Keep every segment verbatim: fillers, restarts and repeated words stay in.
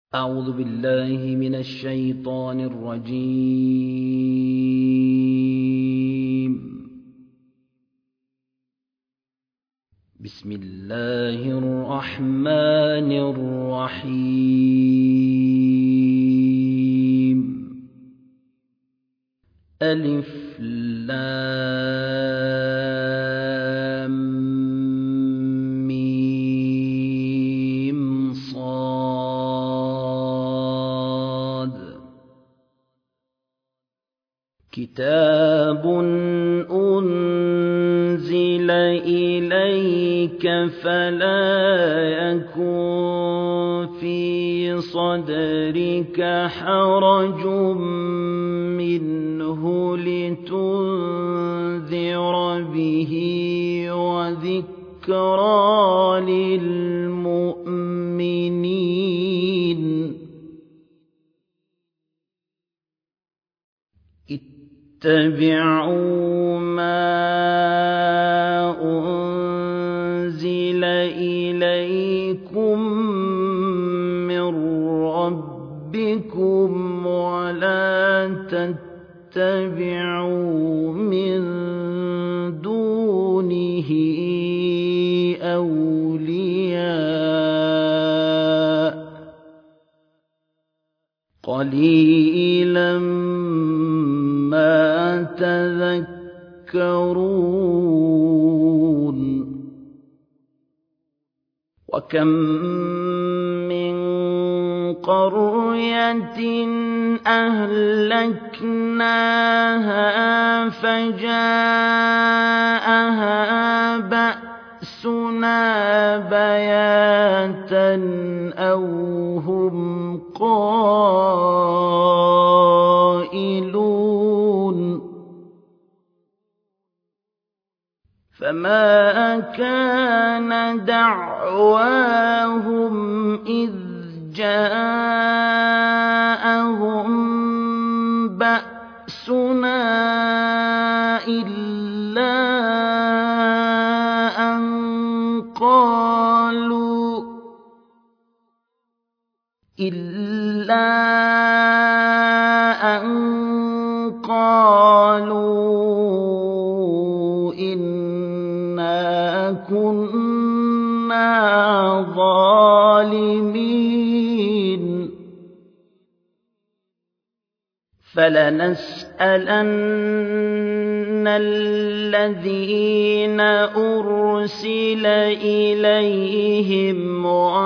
أعوذ بالله من الشيطان الرجيم. بسم الله الرحمن الرحيم. ألف لام ميم صاد. كتاب أنزل إليك فلا يكن في صدرك حرج منه لتنذر به وذكرى للمؤمنين. اتبعوا ما أنزل إليكم من ربكم ولا تتبعوا من دونه أولياء قليلا ما تذكرون. وكم من قرية أهلكناها فجاءها بأسنا بياتا أو هم قائلون. فما كان دعواهم إذ جاءهم بأسنا إلا أن قالوا إلا أن قالوا إنا كنا ظالمين. فلنسألن الذين أرسل إليهم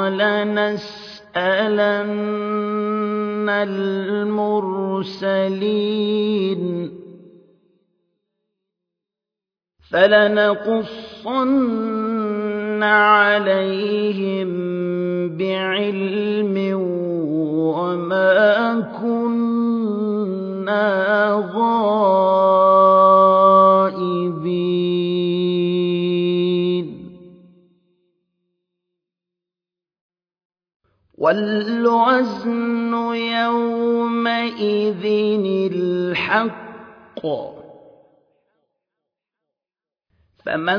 ولنسألن المرسلين. فلنقصن عليهم بعلم وما كنا غائبين. والوزن يومئذ الحق. فمن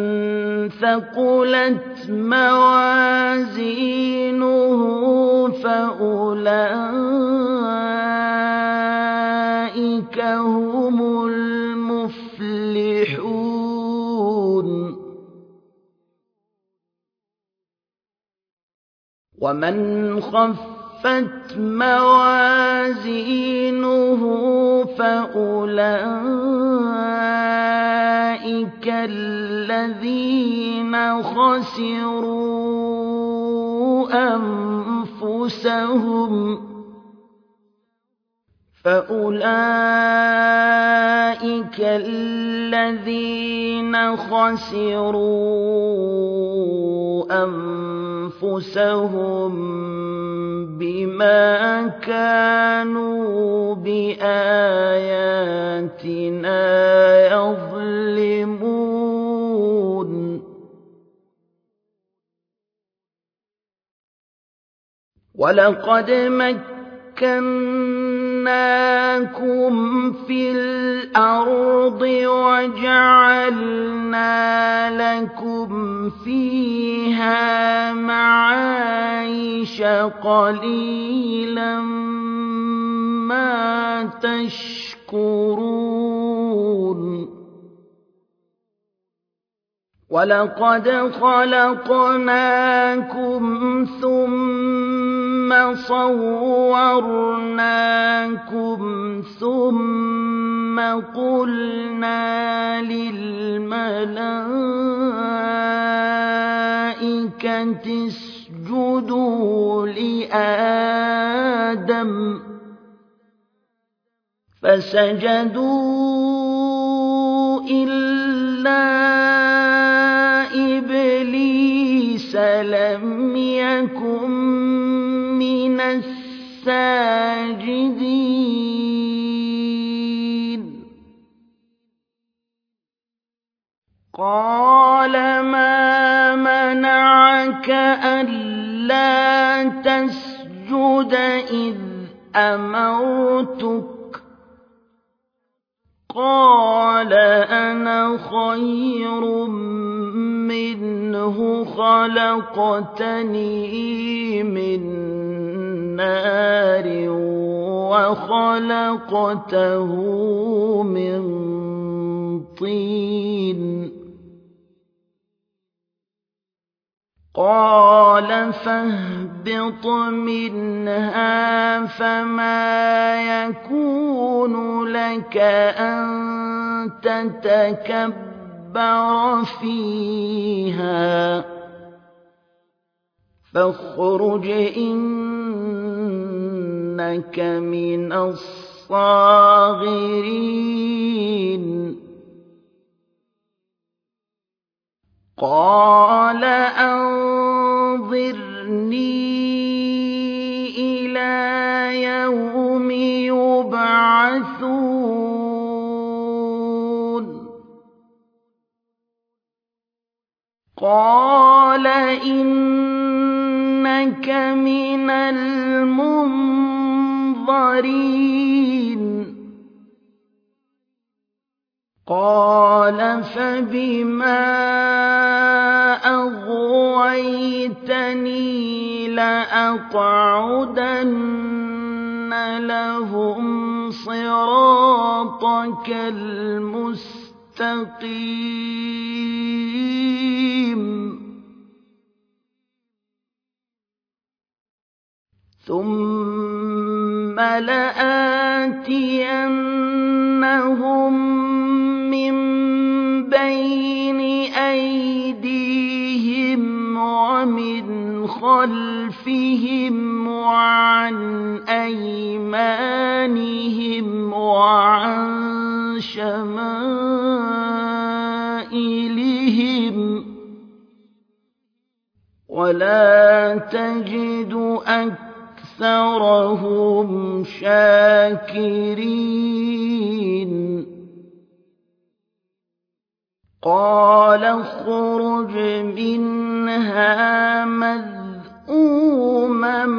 ثقلت موازينه فأولئك هم المفلحون. ومن خفت موازينه فأولئك الذين خسروا أنفسهم فأولئك الذين خسروا أنفسهم بما كانوا بآياتنا يظلمون. ولقد مكناكم في الأرض وجعلنا لكم فيها معايش قليلا ما تشكرون ولقد خلقناكم ثم صورناكم ثم قلنا للملائكة اسجدوا لآدم فسجدوا إلا إبليس لم يكن من الساجدين قال ما منعك ألا تسجد إذ أمرتك قال أنا خير منه خلقتني من نار وخلقته من طين قال فاهبط منها فما يكون لك أن تتكبر فيها فاخرج إنك من الصاغرين قال أنظرني إلى يوم يبعثون قال إنك من المنظرين قال فبما أغويتني لأقعدن لهم صراطك المستقيم ثم لآتينهم من بين أيديهم ومن خلفهم وعن أيمانهم وعن شمائلهم ولا تجد أكثرهم شاكرين قال اخرج منها مذءوما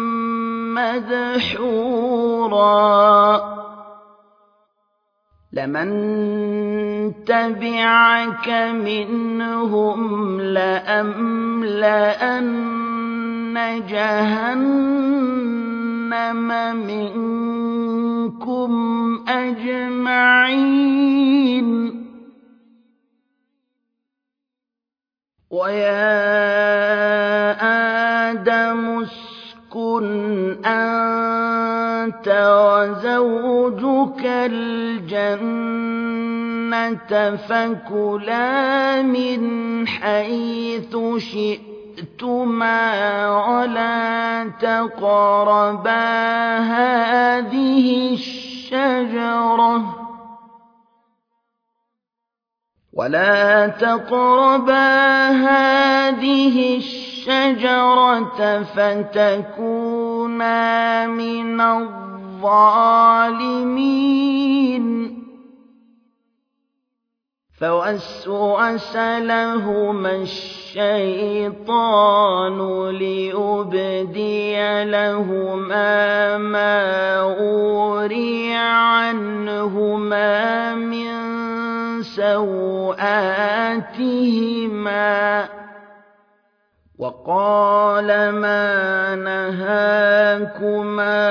مدحورا لمن تبعك منهم لأملأن جهنم منكم أجمعين ويا آدم اسكن أنت وزوجك الجنة فكلا من حيث شئتما ولا تقربا هذه الشجرة ولا تقربا هذه الشجرة فتكونا من الظالمين فوسوس لهما الشيطان ليبدي لهما ما وري عنهما من سوآتهما وقال وقال ما نهاكما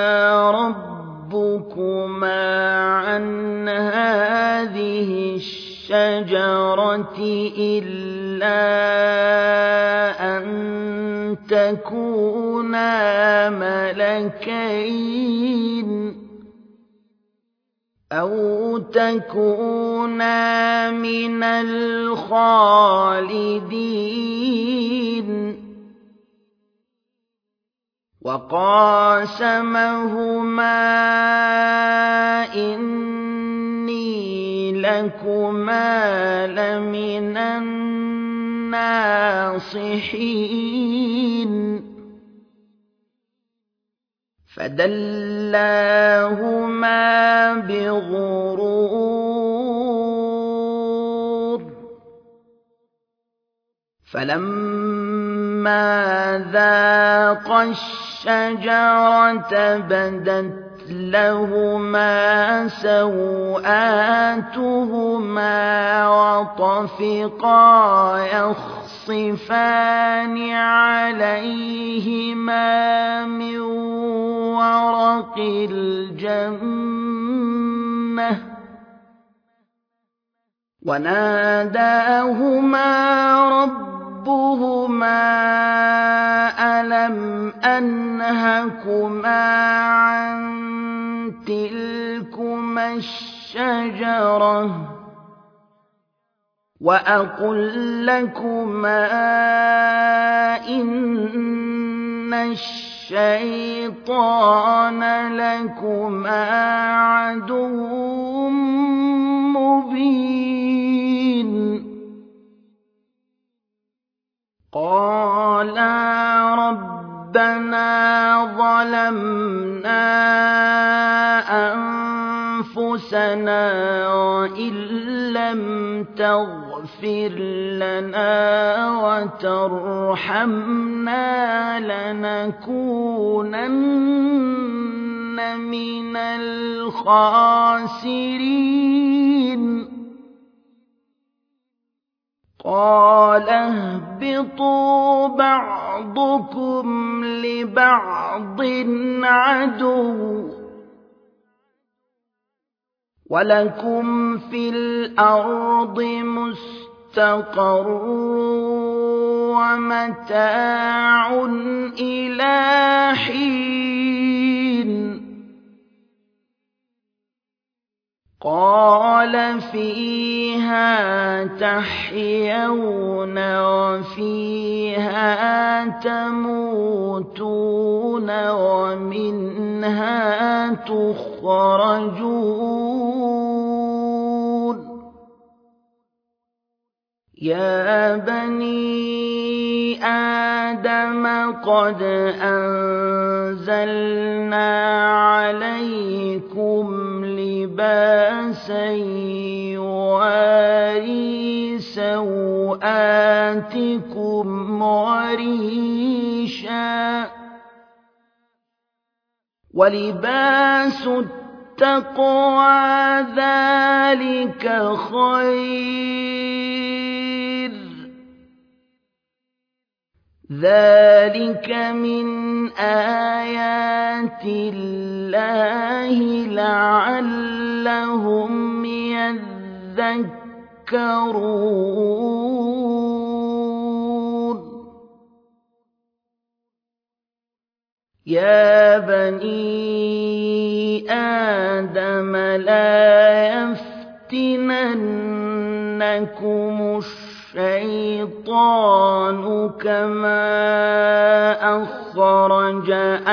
ربكما عن هذه الشجرة إلا أن تكونا ملكين أو تكونا من الخالدين وقاسمهما إني لكما لمن الناصحين فدلاهما بغرور فلما ذاقا الشجرة بدت لهما سوآتهما وطفقا يخصفان عليهما من ورق الجنة وناداهما ربهما ألم أنهكما عن تلكما الشجرة وأقل لكما إن الشيطان لكما عدو مبين قالا ربنا ظلمنا أنفسنا وإن لم تغفر لنا وترحمنا لنكونن من الخاسرين قال اهبطوا بعضكم لبعض عدو ولكم في الأرض مستقر ومتاع إلى حين قال فيها تحيون وفيها تموتون ومنها تخرجون يا بني آدم قد أنزلنا عليكم لباسا يواري سوآتكم وريشا ولباس التقوى ذلك خير ذلك من آيات الله لعلهم يذكرون يا بني آدم لا يفتننكم الشيطان كما أخرج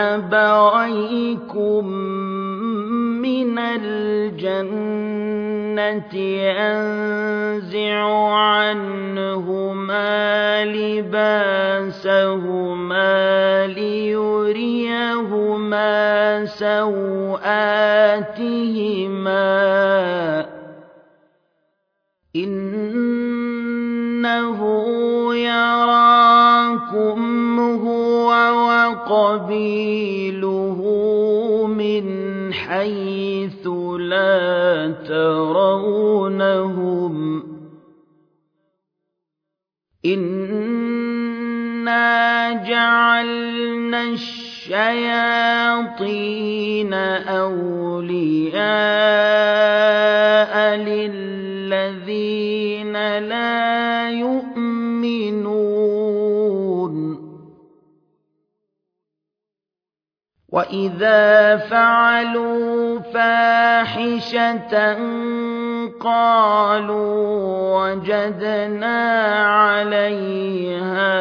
أبويكم من الجنة ينزع عنهما لباسهما ليريهما سوآتهما إنه يراكم هو وقبيله من حيث لا ترونهم إنا جعلنا الشياطين أولياء للذين لا يؤمنون وإذا فعلوا فاحشة قالوا وجدنا عليها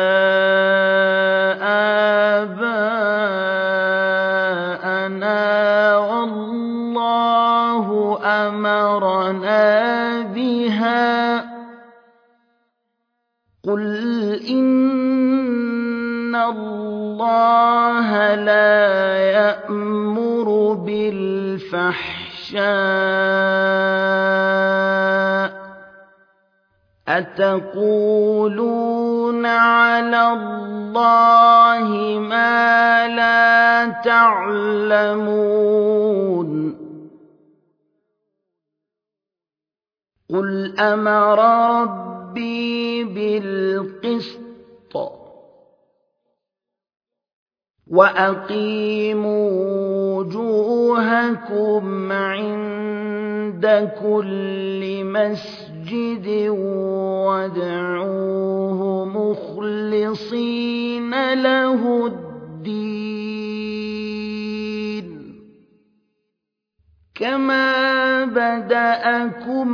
آباءنا والله أمرنا بها قل إن الله لا يأمر بالفحشاء أتقولون على الله ما لا تعلمون قل أمر ربي بالقسط وأقيموا وجوهكم عند كل مسجد وادعوه مخلصين له الدين كما بدأكم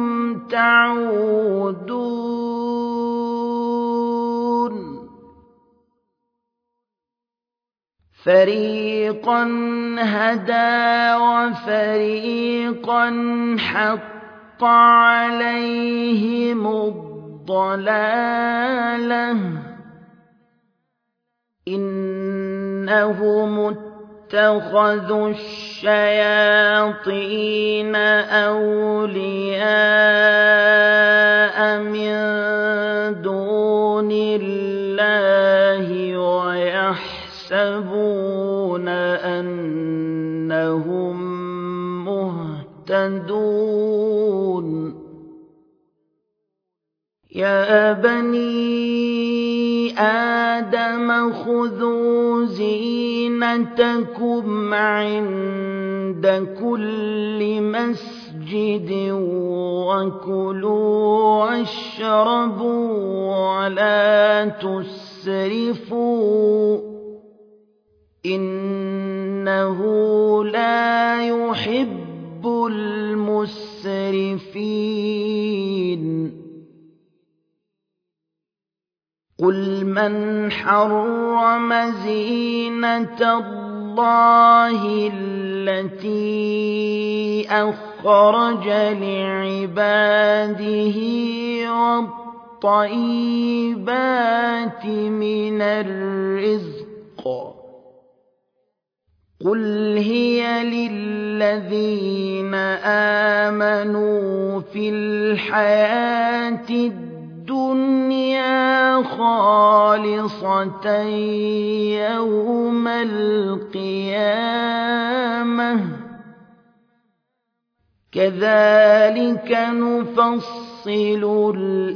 تعودون فريقا هدى وفريقا حق عليهم الضلالة إنهم اتخذوا الشياطين أولياء من دون الله ويحسبون أنهم مهتدون يا بني آدم خذوا زينتكم عند كل مسجد وكلوا واشربوا ولا تسرفوا إنه لا يحب المسرفين قل من حرم زينة الله التي أخرج لعباده والطيبات من الرزق قل هي للذين آمنوا في الحياة الدنيا خالصة يوم القيامة كذلك نفصل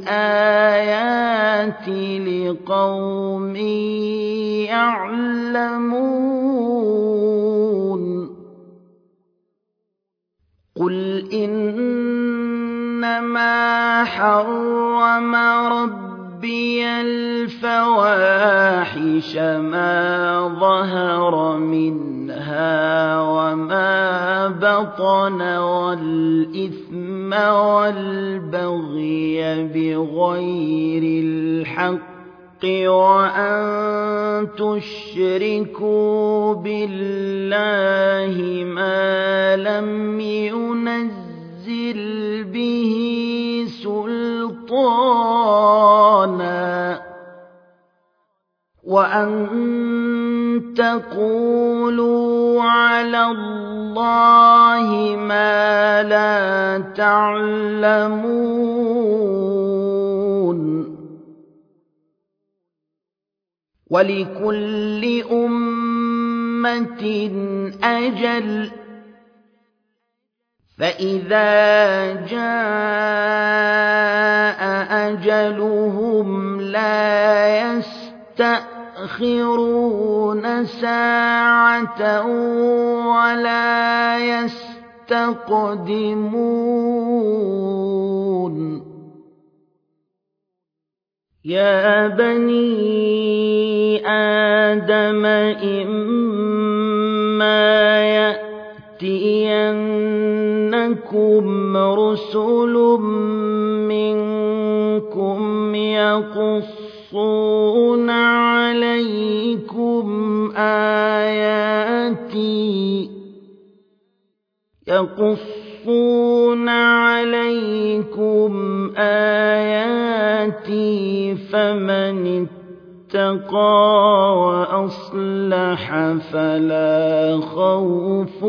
الآيات لقوم يعلمون قل إنما حرم ربي الفواحش ما ظهر منها وما بطن والإثم والبغي بغير الحق وأن تشركوا بالله ما لم ينزل به سلطانا وأن تقولوا على الله ما لا تعلمون ولكل أمة أجل فإذا جاء أجلهم لا يستأخرون يستأخرون ساعة ولا يستقدمون يا بني آدم إما يأتينكم رسل منكم يقصون عليكم آياتي يقصون عليكم آياتي فمن اتقى وأصلح فلا خوف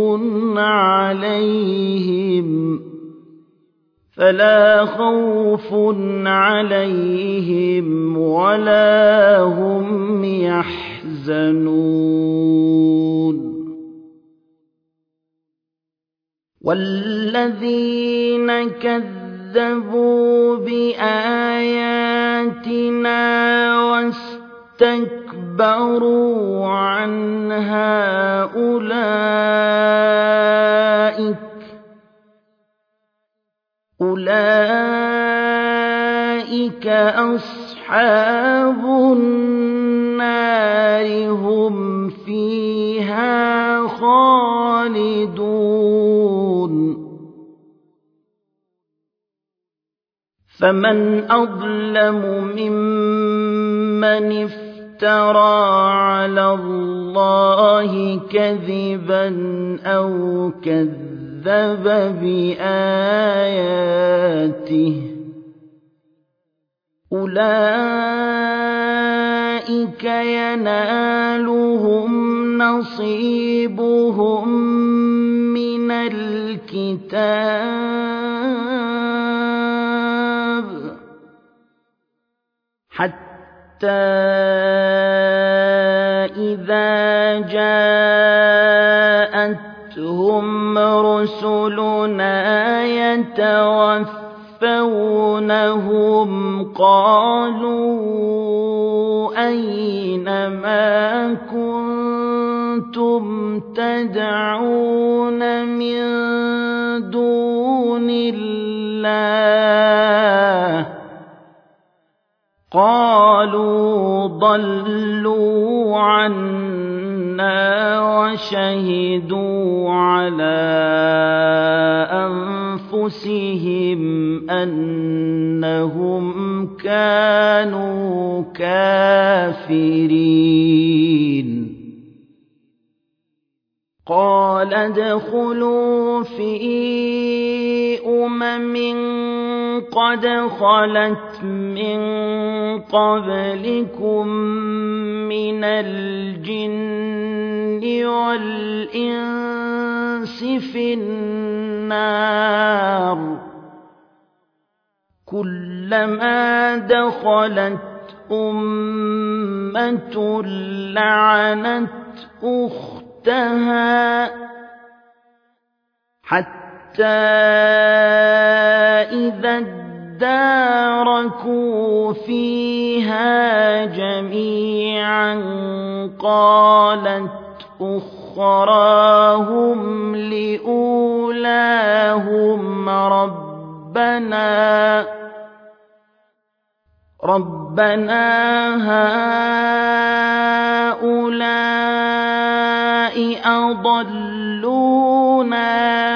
عليهم فلا خوف عليهم ولا هم يحزنون والذين كذبوا بآياتنا واستكبروا عنها أولئك أولئك أصحاب النار هم فيها خالدون فمن أظلم ممن افترى على الله كذبا أو كذب بآياته أولئك ينالهم نصيبهم من الكتاب حتى إذا جاءتهم رسلنا يتوفونهم قالوا أين ما كنتم تدعون من دون الله قالوا ضلوا عنا وشهدوا على أنفسهم أنهم كانوا كافرين قال ادخلوا في أمم قد خلت من قبلكم من الجن والإنس في النار كلما دخلت أمة لعنت أختها حتى إذا اداركوا فيها جميعا قالت أخراهم لأولاهم ربنا ربنا هؤلاء أضلونا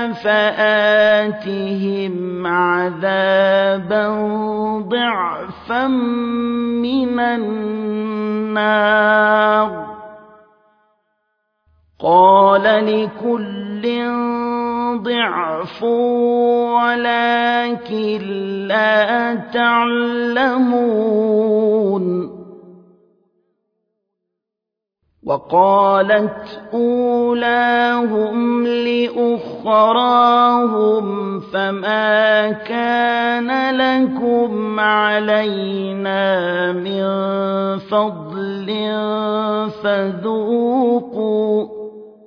فآتهم عذابا ضعفا من النار قال لكل ضعف ولكن لا تعلمون وقالت أولاهم لأخراهم فما كان لكم علينا من فضل فذوقوا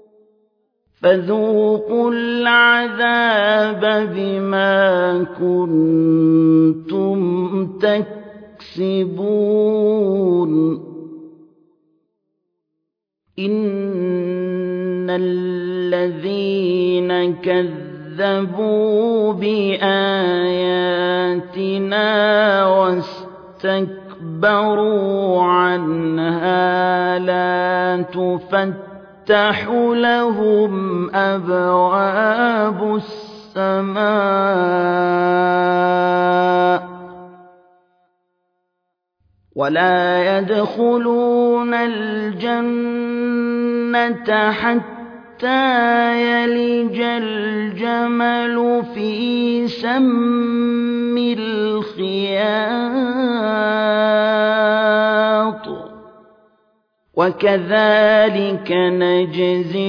فذوقوا العذاب بما كنتم تكسبون إن الذين كذبوا بآياتنا واستكبروا عنها لا تفتح لهم أبواب السماء ولا يدخلون الجنة حتى يلج الجمل في سم الخياط وكذلك نجزي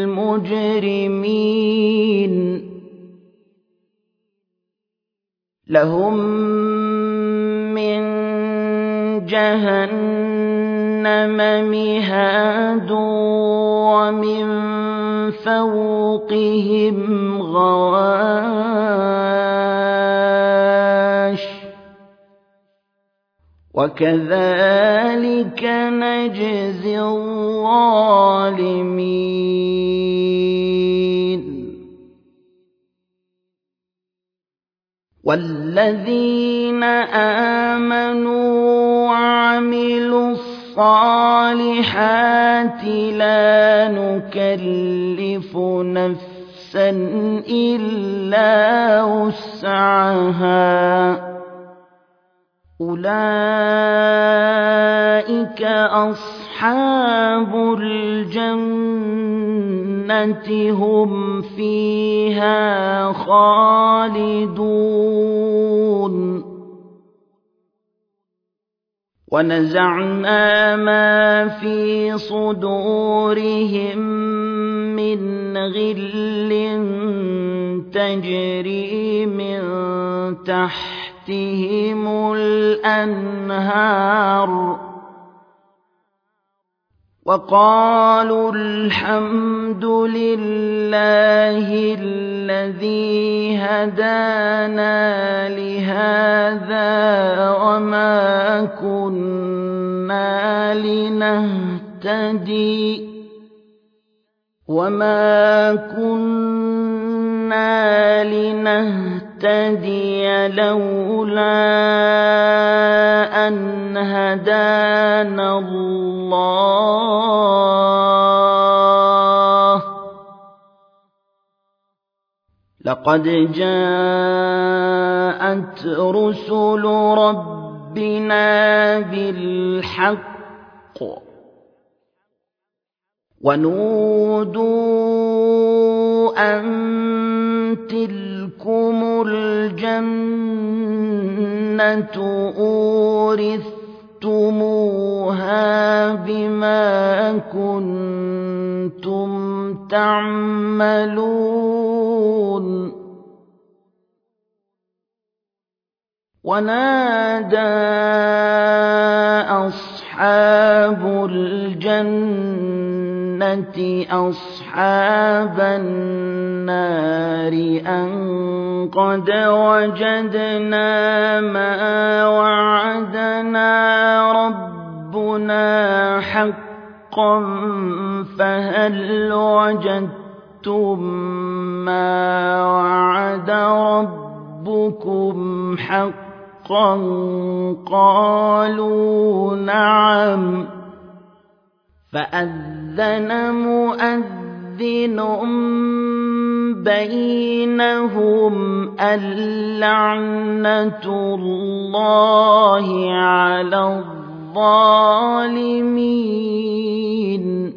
المجرمين لهم من جهنم مهاد ومن فوقهم غواش وكذلك نجزي الظالمين والذين آمنوا وعملوا الصالحات لا نكلف نفسا إلا وسعها أولئك أصحاب الجنة هم فيها خالدون ونزعنا ما في صدورهم من غل تجري من تحتهم الأنهار وقالوا الحمد لله الذي هدانا لهذا وما كنا لنهتدي وما كنا لنهتدي لولا أن هدانا الله لقد جاءت رسل ربنا بالحق ونودوا أن تلكم الجنة أورثتموها بما كنتم تعملون ونادى أصحاب الجنة أصحاب النار أن قد وجدنا ما وعدنا ربنا حقا فهل وجدتم ما وعد ربكم حقا قالوا نعم فأذن مؤذن بينهم اللعنة الله على الظالمين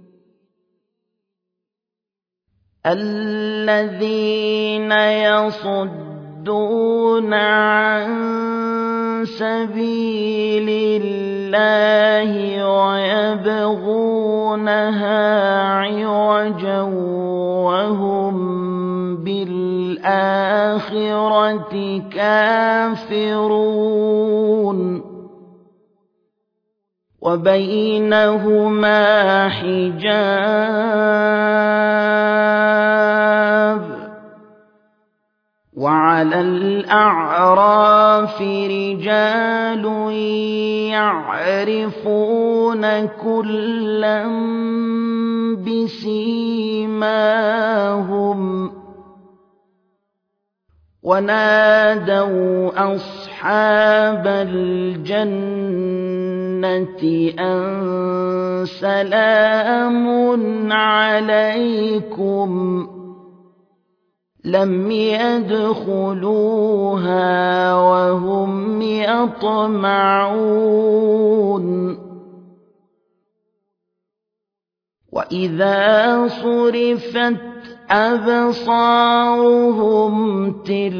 الذين يصدون عن سبيل الله ويبغونها عوجا وهم بالآخرة كافرون وبينهما حجاب وعلى وعلى الأعراف رجال يعرفون كلا بسيماهم ونادوا أصحاب الجنة أن سلام عليكم لم يدخلوها وهم يطمعون وإذا صرفت أبصارهم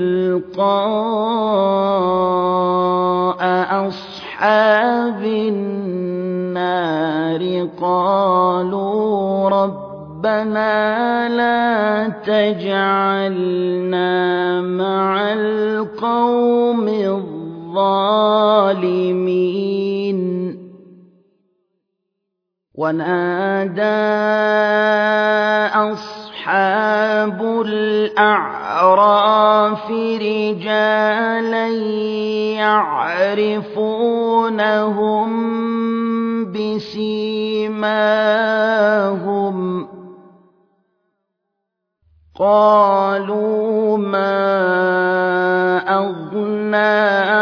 تلقاء أصحاب النار قالوا ربنا لا تجعلنا مع القوم الظالمين ونادى أصحاب الأعراف رجالا يعرفونهم بسيماهم قالوا ما أغنى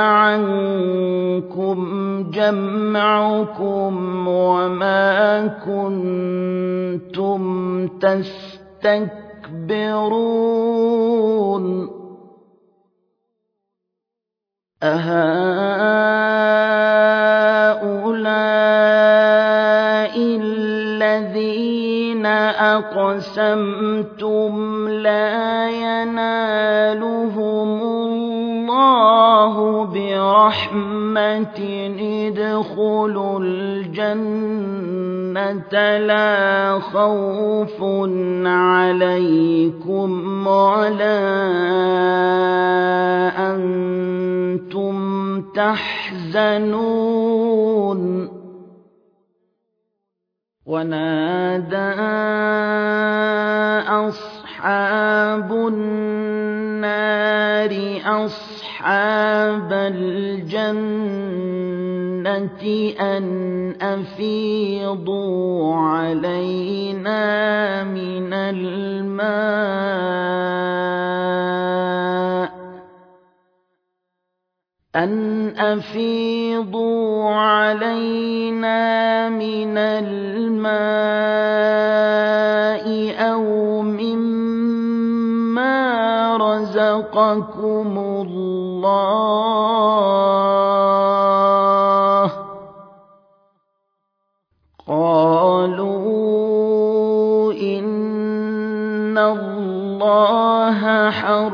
عنكم جمعكم وما كنتم تستكبرون أهؤلاء الذين أقسمتم لا ينالهم الله برحمة ادخلوا الجنة لا خوف عليكم ولا أنتم تحزنون ونادى أصحاب النار أصحاب الجنة أن أفيضوا علينا من الماء أن أفيضوا علينا من الماء أو مما رزقكم الله قالوا إن الله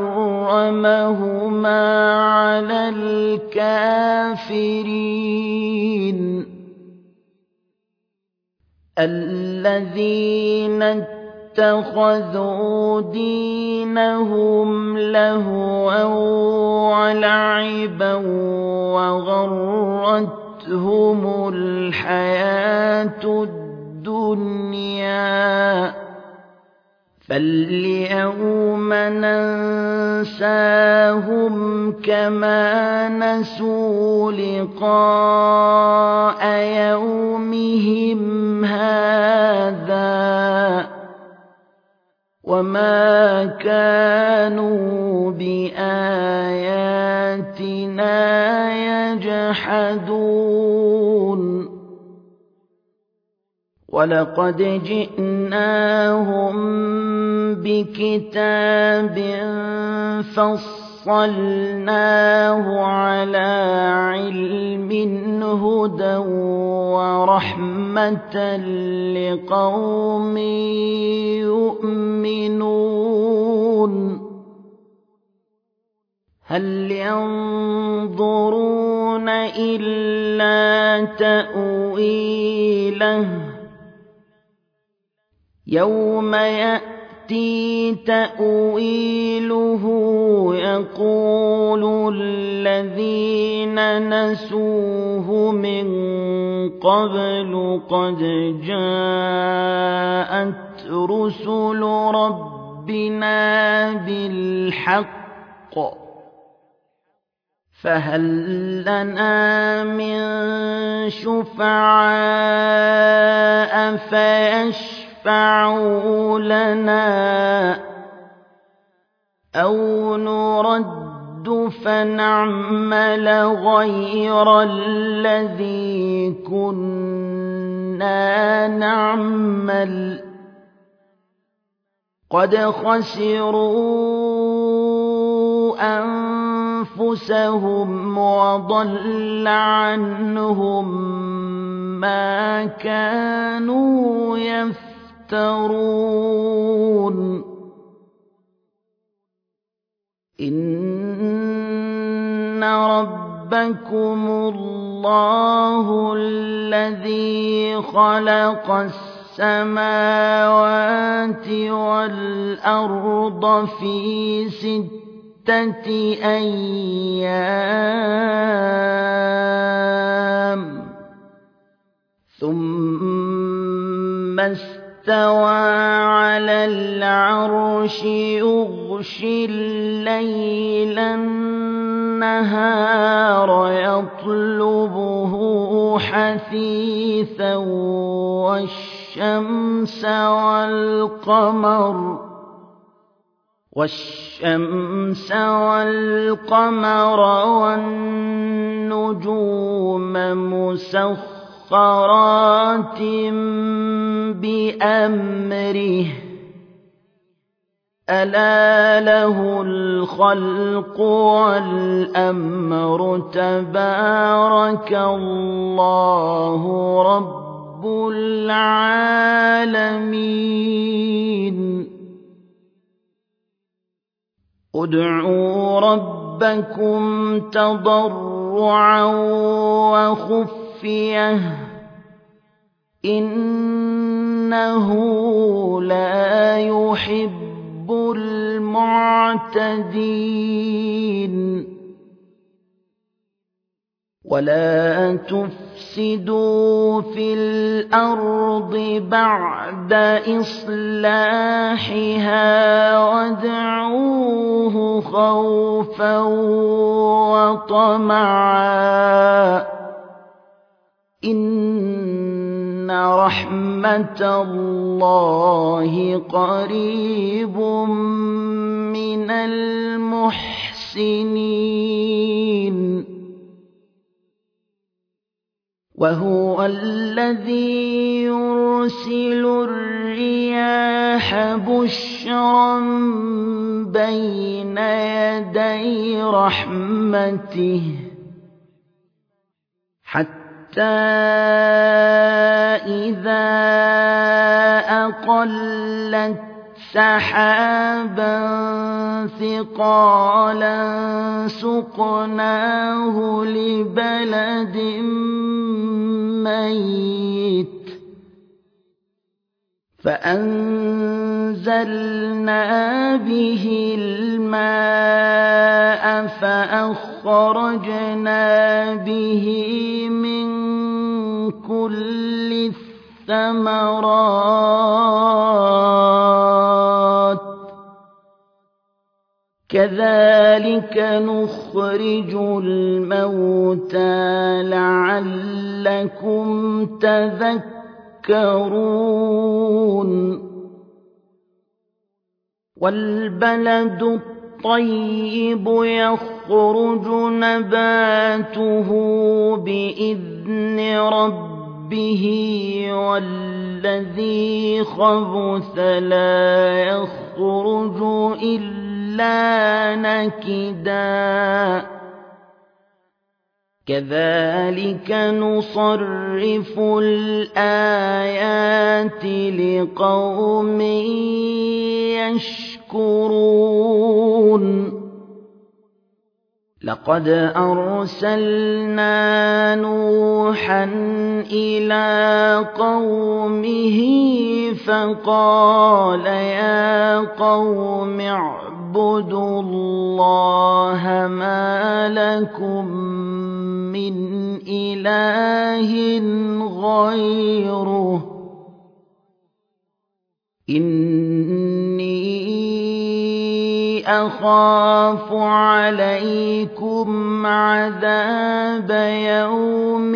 حرمهما على الكافرين الذين اتخذوا دينهم لهوا ولعبا وغرتهم الحياة الدنيا فاليوم ننساهم كما نسوا لقاء يومهم هذا وما كانوا بآياتنا يجحدون ولقد جئناهم بكتاب فصلناه على علم هدى ورحمة لقوم يؤمنون هل ينظرون إلا تأويله يوم يأتي تأويله يقول الذين نسوه من قبل قد جاءت رسل ربنا بالحق فهل لنا من شفعاء فيشفعوا لنا أو نرد فنعمل غير الذي كنا نعمل قد خسروا أنفسهم وضل عنهم ما كانوا يفترون إن ربكم الله الذي خلق السماوات والأرض في ستة أيام ثم استوى على العرش يغشي الليل النهار يطلبه حثيثا والشمس والقمر والشمس والقمر والنجوم مسخرات بأمره ألا له الخلق والأمر تبارك الله رب العالمين ادعوا ربكم تضرعا وخفية إنه لا يحب المعتدين ولا تفسدوا في الأرض بعد إصلاحها وادعوه خوفا وطمعا إن رحمة الله قريب من المحسنين وهو الذي يرسل الرياح بشرا بين يدي رحمته حتى إذا أقلت سحابا ثقالا سقناه لبلد ميت فأنزلنا به الماء فأخرجنا به من كل الثمرات كذلك نخرج الموتى لعلكم تذكرون والبلد الطيب يخرج نباته بإذن ربه والذي خبث لا يخرج إلا نكدا كذلك نصرف الآيات لقوم يشكرون لقد أرسلنا نوحا إلى قومه فقال يا قوم اعبدوا الله ما لكم من إله غيره إني أخاف عليكم عذاب يوم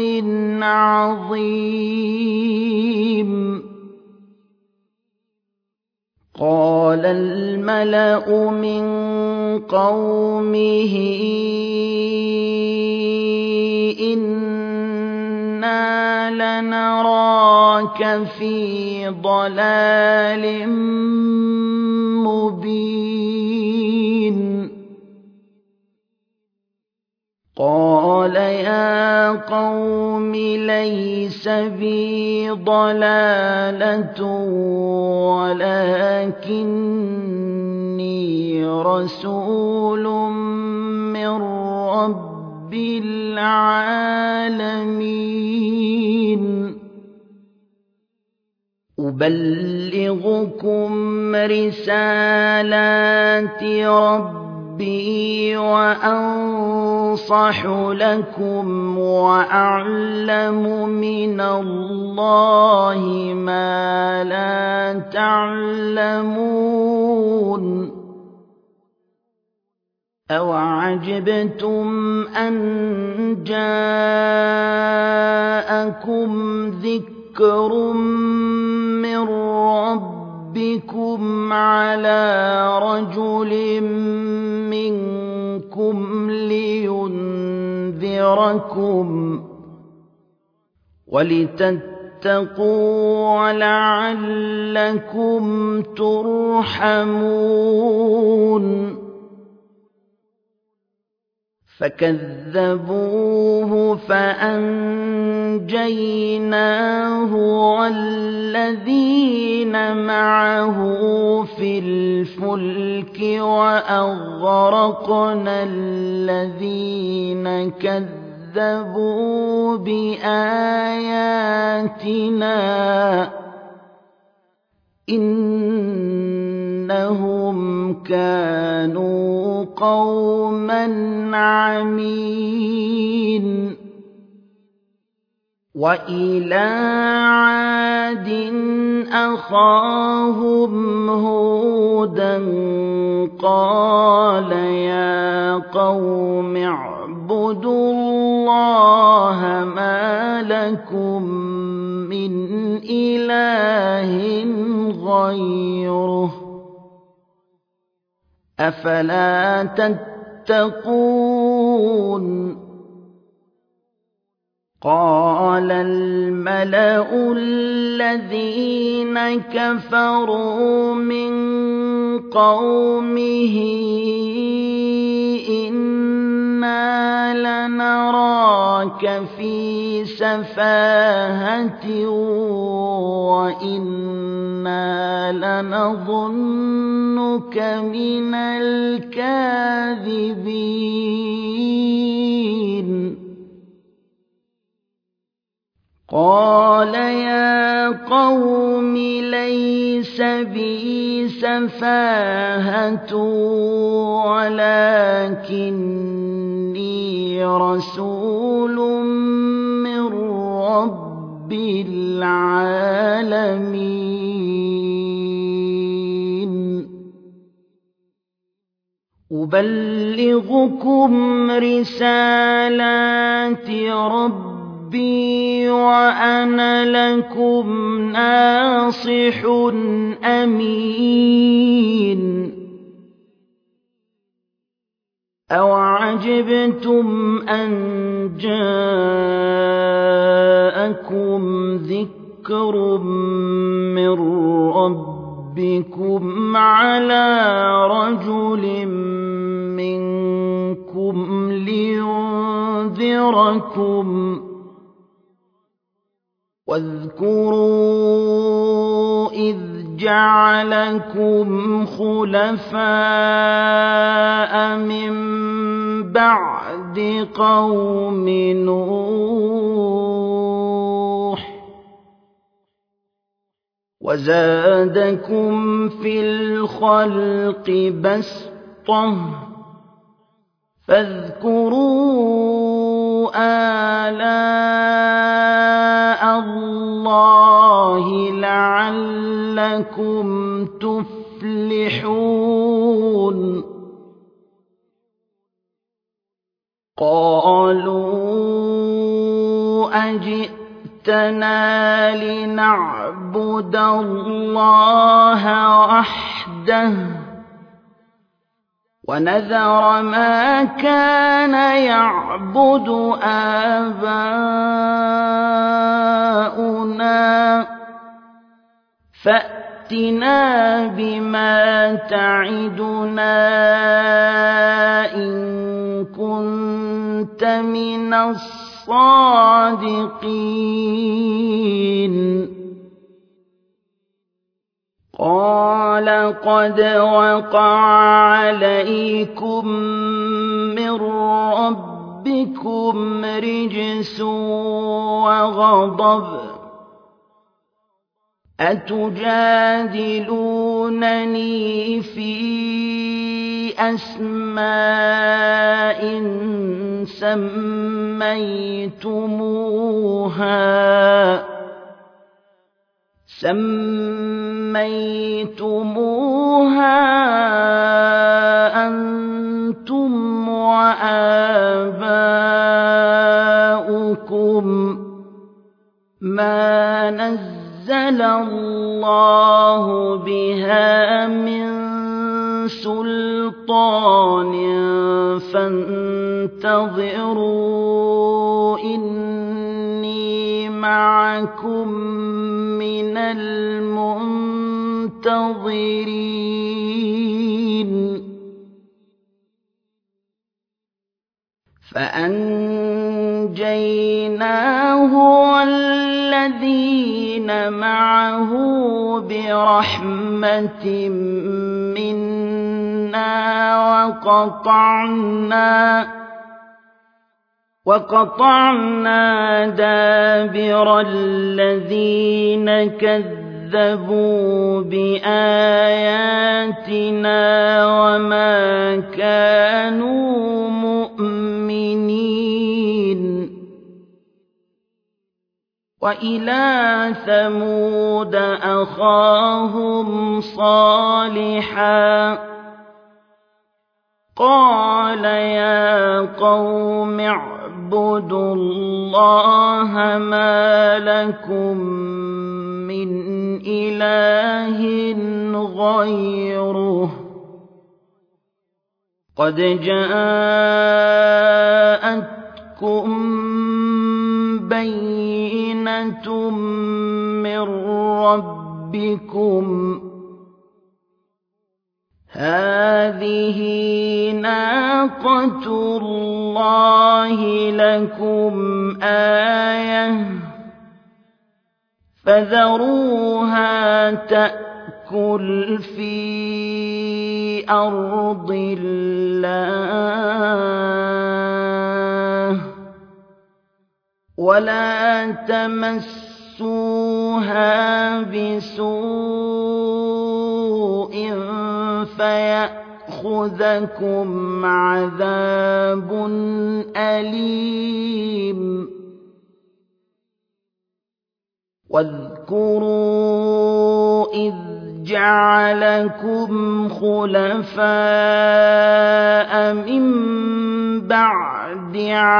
عظيم قال الملأ من قومه إنا لنراك في ضلال مبين قال يا قوم ليس بي ضلالة ولكني رسول من رب العالمين أبلغكم رسالات ربي وأنصح لكم وأعلم من الله ما لا تعلمون أوعجبتم أن جاءكم ذكر من ربكم على رجل منكم لينذركم ولتتقوا ولعلكم ترحمون فكذبوه فأنجيناه والذين معه في الفلك وأغرقنا الذين كذبوا بآياتنا إنهم كانوا قوما عمين وإلى عاد أخاهم هودا قال يا قوم اعبدوا الله ما لكم من إله غيره أفلا تتقون قال الملأ الذين كفروا من قومه إنا لنراك في سفاهة وإنا لنظنك من الكاذبين قال يا قوم ليس بي سفاهة ولكني رسول من رب العالمين أبلغكم رسالات ربي ربي وأنا لكم ناصح أمين أوعجبتم أن جاءكم ذكر من ربكم على رجل منكم لينذركم واذكروا إذ جعلكم خلفاء من بعد قوم نوح وزادكم في الخلق بسطة فاذكروا آلاء الله لعلكم تفلحون قالوا أجئتنا لنعبد الله وحده ونذر ما كان يعبد آباؤنا فأتنا بما تعدنا إن كنت من الصادقين قال قد وقع عليكم من ربكم رجس وغضب أتجادلونني في أسماء سميتموها سميتموها أنتم وآباؤكم ما نزل الله بها من سلطان فانتظروا إني معكم من المنتظرين فأنجيناه والذين معه برحمة منا وقطعنا وقطعنا دابر الذين كذبوا بآياتنا وما كانوا مؤمنين وإلى ثمود أخاهم صالحا قال يا قوم اعبدوا الله ما لكم من إله غيره قد جاءتكم بينة من ربكم هذه ناقة الله لكم آية فذروها تأكل في أرض الله ولا تمسوها بسوء فيأخذكم عذاب أليم واذكروا إذ جعلكم خلفاء من بعد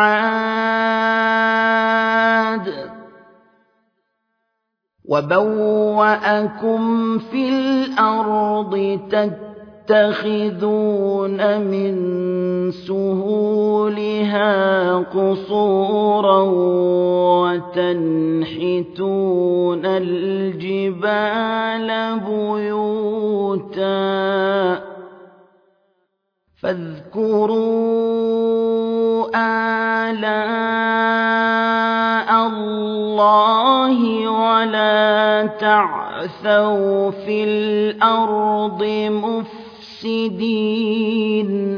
عاد وبوأكم في الأرض تتخذون من سهولها قصورا وتنحتون الجبال بيوتا فاذكروا آلاء الله ولا تعثوا في الأرض مفسدين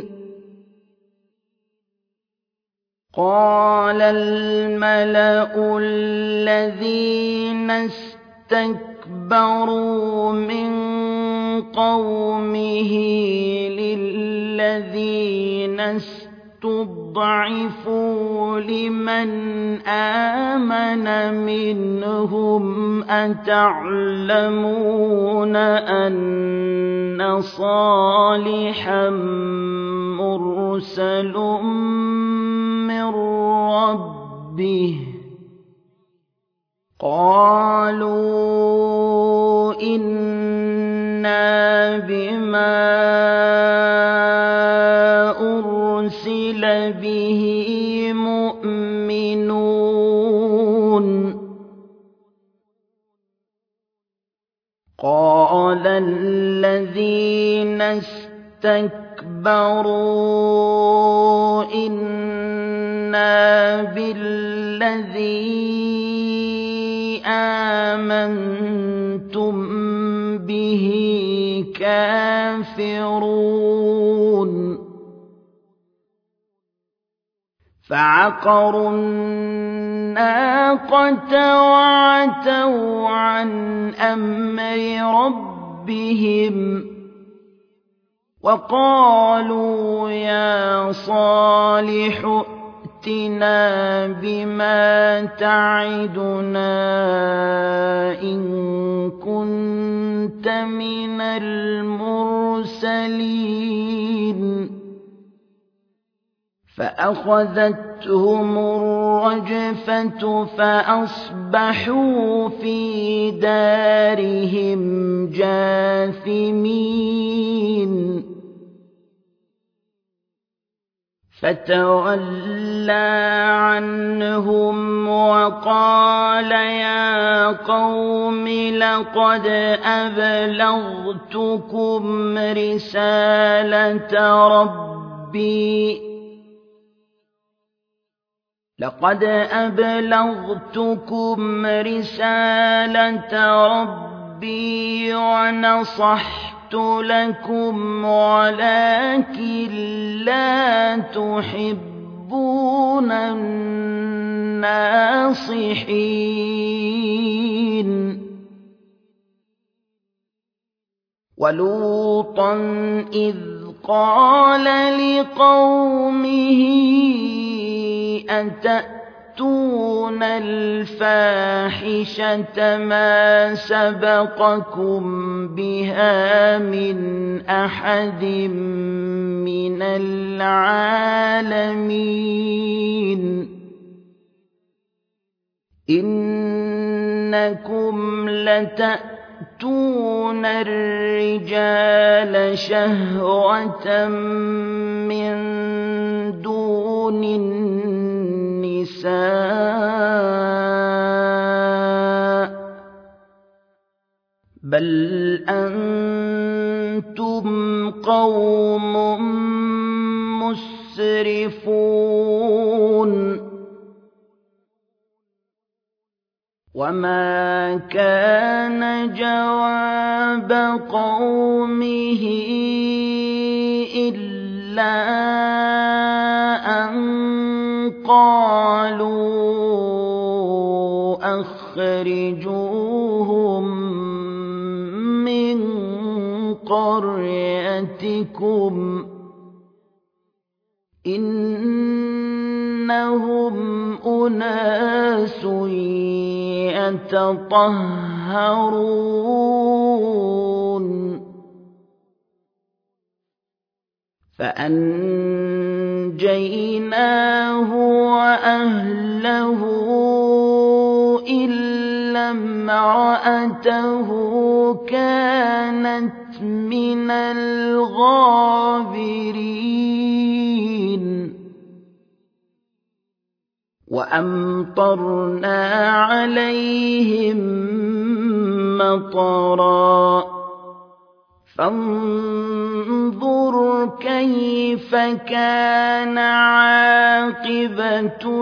قال الملأ الذين استكبروا من قومه للذين استضعفوا اسْتُضْعِفُوا لِمَنْ آمَنَ مِنْهُمْ أَتَعْلَمُونَ أَنَّ صَالِحًا مُرْسَلٌ مِّن رَّبِّهِ قَالُوا إِنَّا بِمَا أُرْسِلَ بِهِ مُؤْمِنُونَ قَالَ الَّذِينَ اسْتَكْبَرُوا إِنَّا بِالَّذِي آمَنتُم بِهِ كَافِرُونَ فَعَقَرُوا النَّاقَةَ وَعَتَوْا عَنْ أَمْرِ رَبِّهِمْ وَقَالُوا يَا صَالِحُ ائْتِنَا بِمَا تَعِدُنَا إِن كُنتَ مِنَ الْمُرْسَلِينَ فَأَخَذَتْهُمُ الرَّجْفَةُ فَأَصْبَحُوا فِي دَارِهِمْ جَاثِمِينَ فَتَوَلَّىٰ عَنْهُمْ وَقَالَ يَا قَوْمِ لَقَدْ أَبْلَغْتُكُمْ رِسَالَةَ رَبِّي لقد أبلغتكم رسالة ربي ونصحت لكم ولكن لا تحبون الناصحين ولوطا إذ قال لقومه أتأتون الفاحشة ما سبقكم بها من أحد من العالمين إنكم لتأتون الرجال شهوة من دون النساء بل أنتم قوم مسرفون وما كان جواب قومه إلا أن قالوا أخرجوهم من قريتكم إنهم أناس يتطهرون فأنجيناه وأهله إلا امرأته كانت من الغابرين وأمطرنا عليهم مطرا فانظر كيف كان عاقبة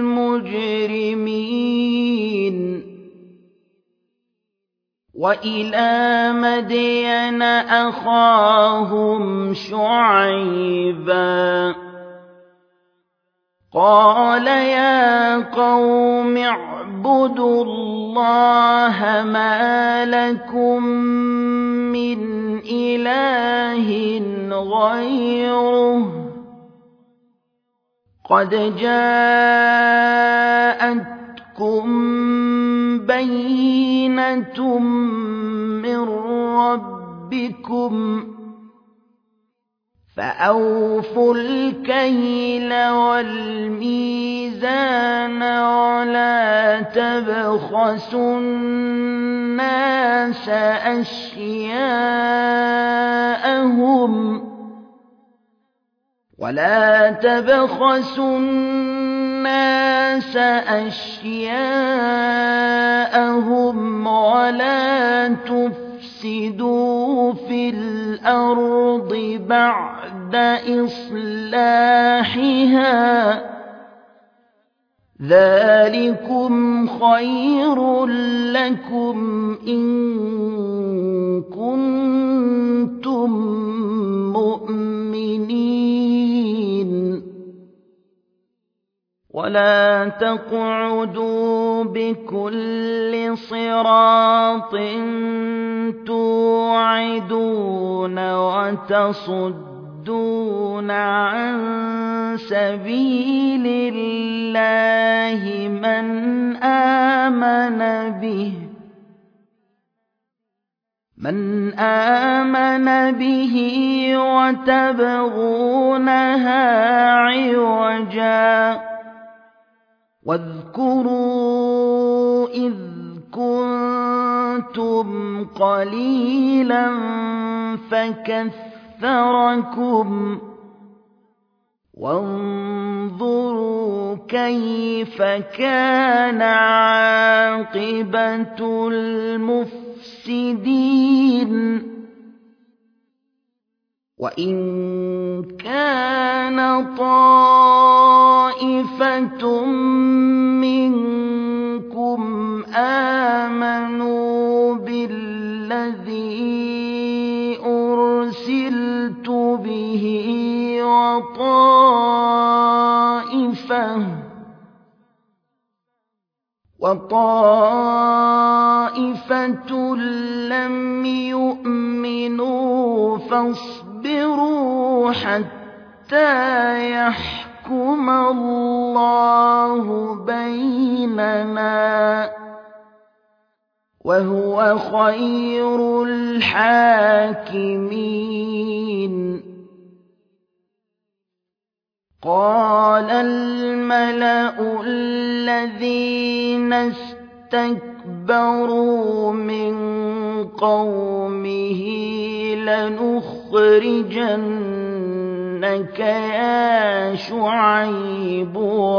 المجرمين وإلى مدين أخاهم شعيبا قال يا قوم اعبدوا الله ما لكم من إله غيره قد جاءتكم بينة من ربكم فأوفوا الكيل والميزان ولا تبخسوا الناس أشياءهم ولا تبخسوا الناس أشياءهم ولا تفسدوا في الأرض بعد إصلاحها ذلكم خير لكم إن كنتم مؤمنين ولا تقعدوا بكل صراط توعدون وتصدون عن سبيل الله من آمن به من آمن به وتبغونها عوجا واذكروا إذ كنتم قليلا فكثركم وانظروا كيف كان عاقبة المفسدين وإن كان طائفة منكم آمنوا بالذي أرسلت به وطائفة وطائفة لم يؤمنوا فاصبروا حتى يحكم الله بيننا وهو خير الحاكمين قال الملأ الذين استكبروا من قومه لنخرجنك يا شعيب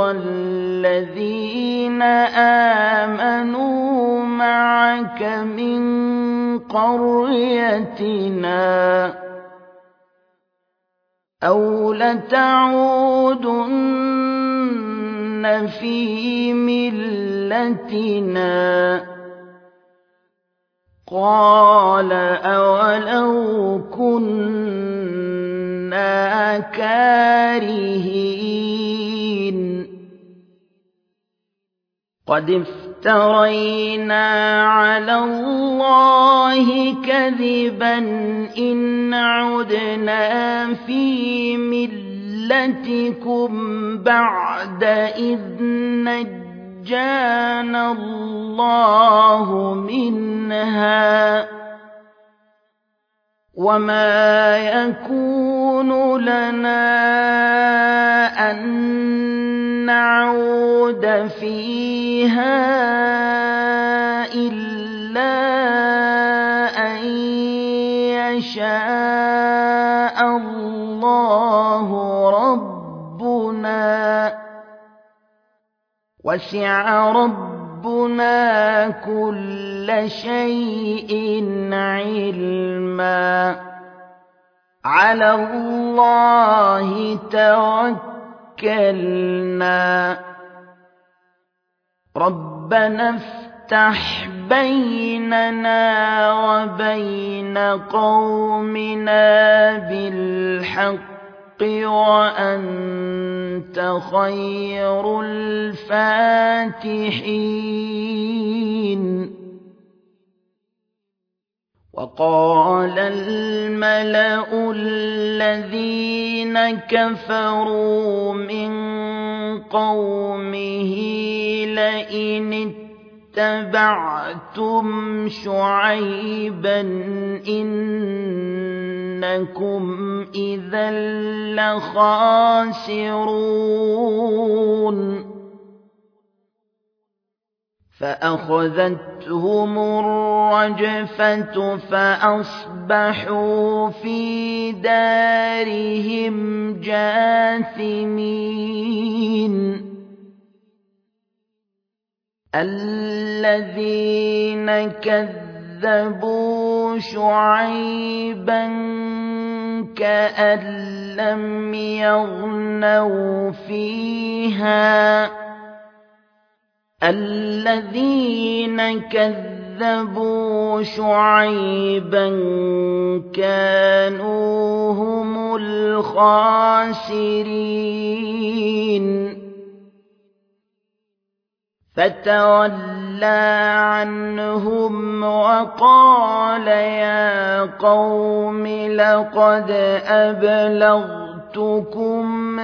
والذين آمنوا معك من قريتنا أو لتعودن في ملتنا قال أولو كنا كارهين قد افترينا على الله كذبا إن عدنا في ملتكم بعد إذ نجانا الله منها وما يكون لنا أن نعود فيها إلا أن يشاء الله ربنا وسع ربنا كل شيء علما على الله توكلنا ربنا افتح بيننا وبين قومنا بالحق وأنت خير الفاتحين وقال الملأ الذين كفروا من قومه لئن اتبعتم شعيبا إنكم إذا لخاسرون فأخذتهم الرجفة فأصبحوا في دارهم جاثمين الذين كذبوا شعيبا كأن لم يغنوا فيها الذين كذبوا شعيبا كانوا هم الخاسرين فتولى عنهم وقال يا قوم لقد أبلغتكم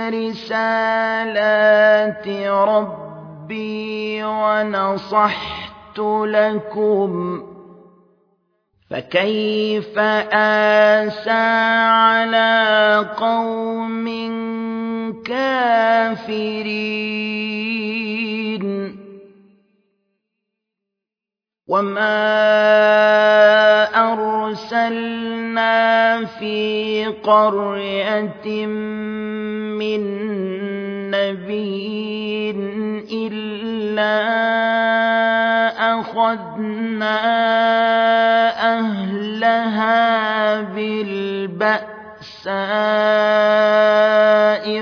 رسالات ربي ربي ونصحت لكم فكيف آسى على قوم كافرين وما أرسلنا في قرية من نبي إلا أخذنا أهلها بالبأساء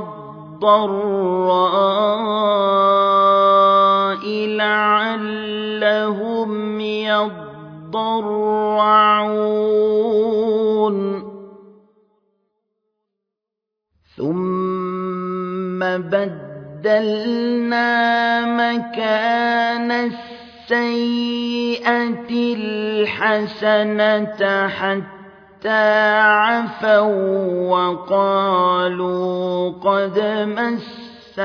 والضراء لعلهم يضرعون ثم بدلنا مكان السيئة الحسنة حتى عفوا وقالوا قد مس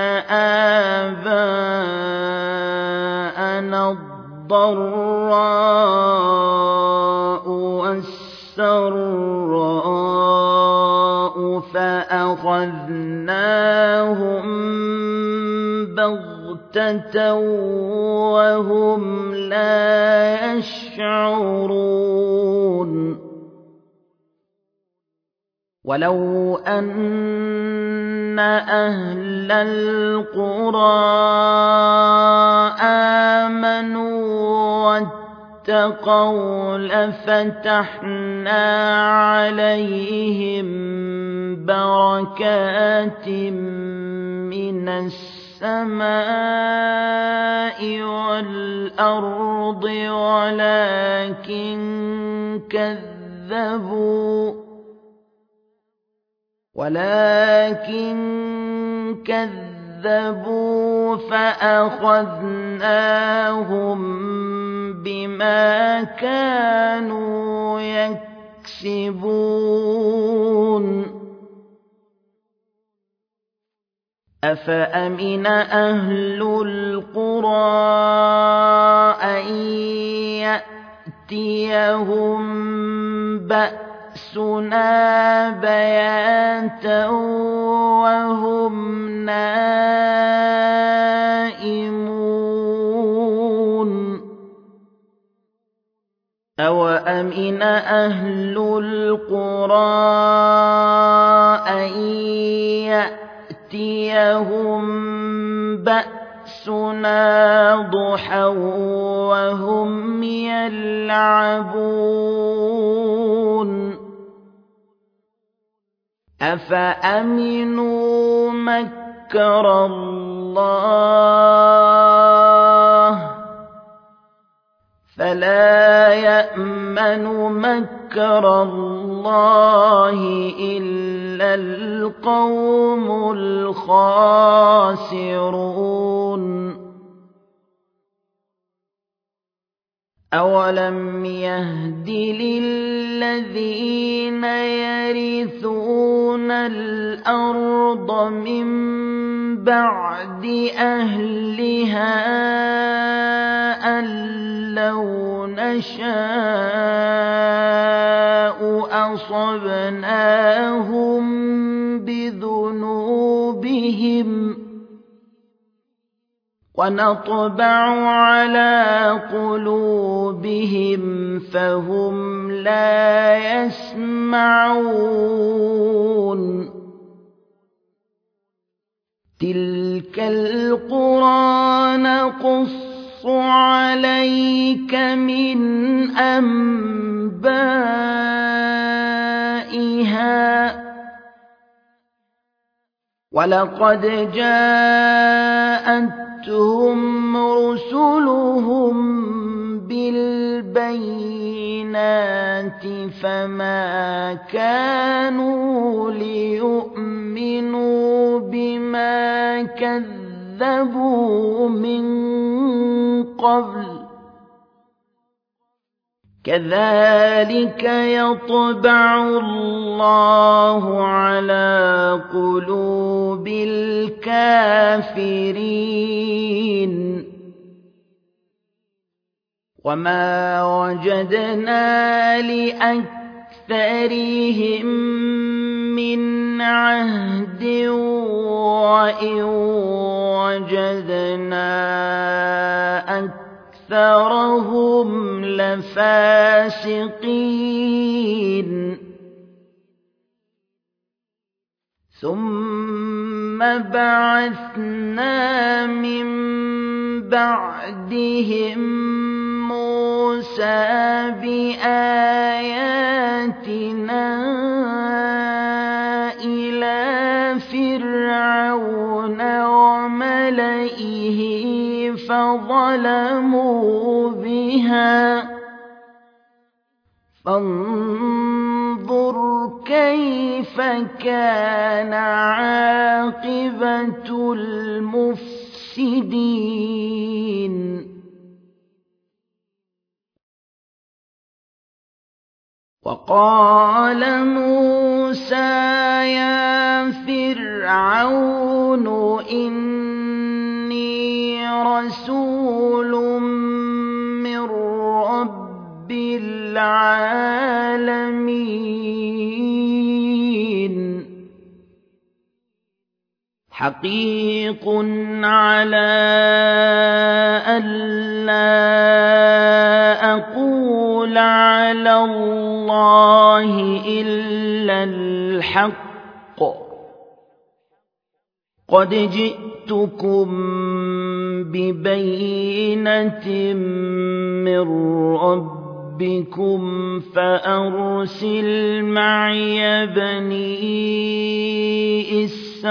آباءنا الضراء والسراء فأخذناهم بغتة وهم لا يشعرون ولو أن أهل القرى آمنوا واتقوا لفتحنا عليهم بركات من السماء والأرض ولكن كذبوا ولكن كذبوا فأخذناهم بما كانوا يكسبون أفأمن أهل القرى أن يأتيهم بأسنا بياتا وهم نائمون أوأمن أهل القرى أن يأتيهم بأسنا ضحى وهم يلعبون أفأمنوا مكر الله فلا يأمن مكر الله إلا القوم الخاسرون أَوَلَمْ يَهْدِ لِلَّذِينَ يَرِثُونَ الْأَرْضَ مِن بَعْدِ أَهْلِهَا أَن لَّوْ نَشَاءُ أَصَبْنَاهُم بِذُنُوبِهِمْ وَنَطْبَعُ عَلَىٰ قُلُوبِهِمْ فَهُمْ لَا يَسْمَعُونَ تِلْكَ الْقُرَىٰ نَقُصُّ عَلَيْكَ مِنْ أَنبَائِهَا وَلَقَدْ جَاءَتْهُمْ رُسُلُهُم بِالْبَيِّنَاتِ فَمَا كَانُوا لِيُؤْمِنُوا بِمَا كَذَّبُوا مِن قَبْلُ ۚ كَذَٰلِكَ يَطْبَعُ اللَّهُ عَلَىٰ قُلُوبِ الْكَافِرِينَ وَمَا وَجَدْنَا لِأَكْثَرِهِم مِّنْ عَهْدٍ وَإِن وَجَدْنَا أَكْثَرَهُمْ لَفَاسِقِينَ ثُمَّ بَعَثْنَا مِن بَعْدِهِم مُّوسَىٰ بِآيَاتِنَا إِلَىٰ فِرْعَوْنَ وَمَلَئِهِ فَظَلَمُوا بِهَا فانظُرْ كَيْفَ كَانَ عَاقِبَةُ الْمُفْسِدِينَ وَقَالَ مُوسَىٰ يَا فِرْعَوْنُ إِنِّي رَسُولٌ مِّن رَّبِّ الْعَالَمِينَ حَقِيقٌ عَلَىٰ أَلَّا أَقُولَ عَلَى اللَّهِ إِلَّا الْحَقَّ قَدْ جِئْتُكُم بِبَيِّنَةٍ مِّن رَّبِّكُمْ فَأَرْسِلْ مَعِيَ بَنِي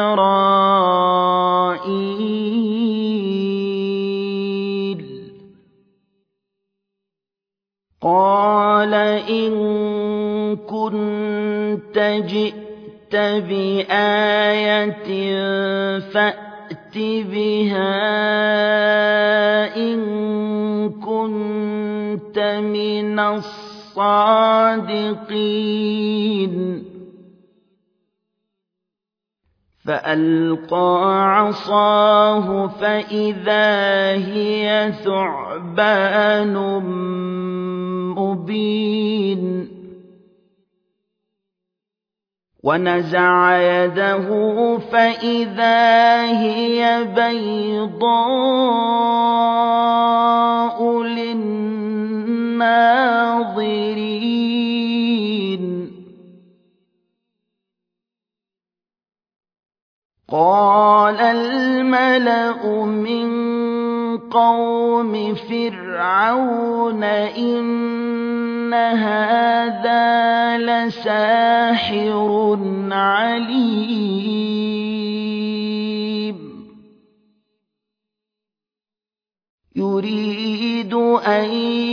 إِسْرَائِيلَ قَالَ إِن كُنتَ جِئْتَ بِآيَةٍ فَأْتِ بِهَا إِن كُنتَ مِنَ الصَّادِقِينَ فَأَلْقَىٰ عَصَاهُ فَإِذَا هِيَ ثُعْبَانٌ مُّبِينٌ وَنَزَعَ يَدَهُ فَإِذَا هِيَ بَيْضَاءُ لِلنَّاظِرِينَ قَالَ الْمَلَأُ مِن قَوْمِ فِرْعَوْنَ إِنَّ هَٰذَا لَسَاحِرٌ عَلِيمٌ يُرِيدُ أَن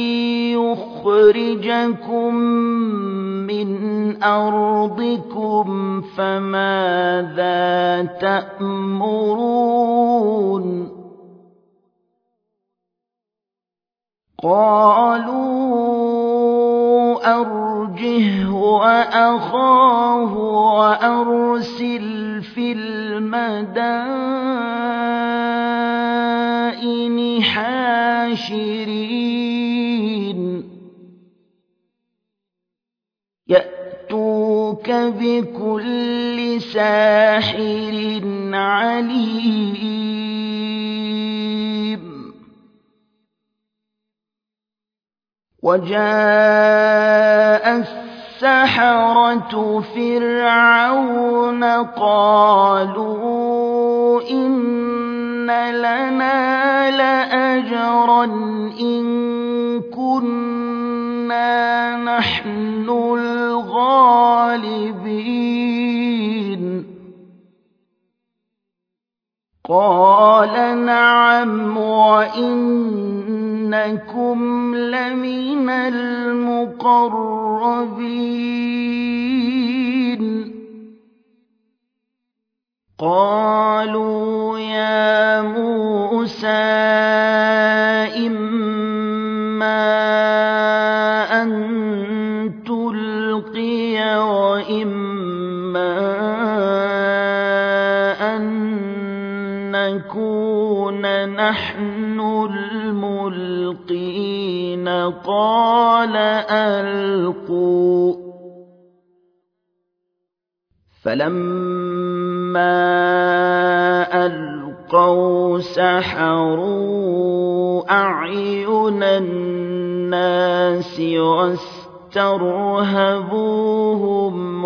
يُخْرِجَكُم مِّنْ أَرْضِكُمْ فَمَاذَا تَأْمُرُونَ قالوا أرجه وأخاه وأرسل في المدائن حاشرين يأتوك بكل ساحر عليم وجاء السحرة فرعون قالوا إن لنا لأجرا إن كنا نحن الغالبين قال نعم وإنكم لمن المقربين قالوا يا موسى إما أن تلقي وإما أن نكون نحن الملقين قال ألقوا فلما ألقوا سحروا أعين الناس واسترهبوهم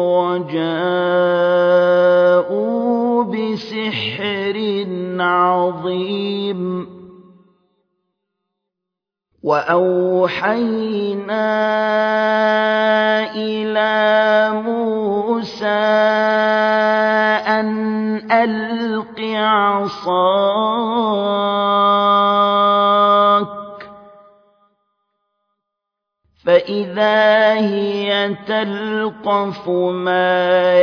وجاءوا بسحر عظيم وأوحينا إلى موسى أن ألق عصاك فإذا هي تلقف ما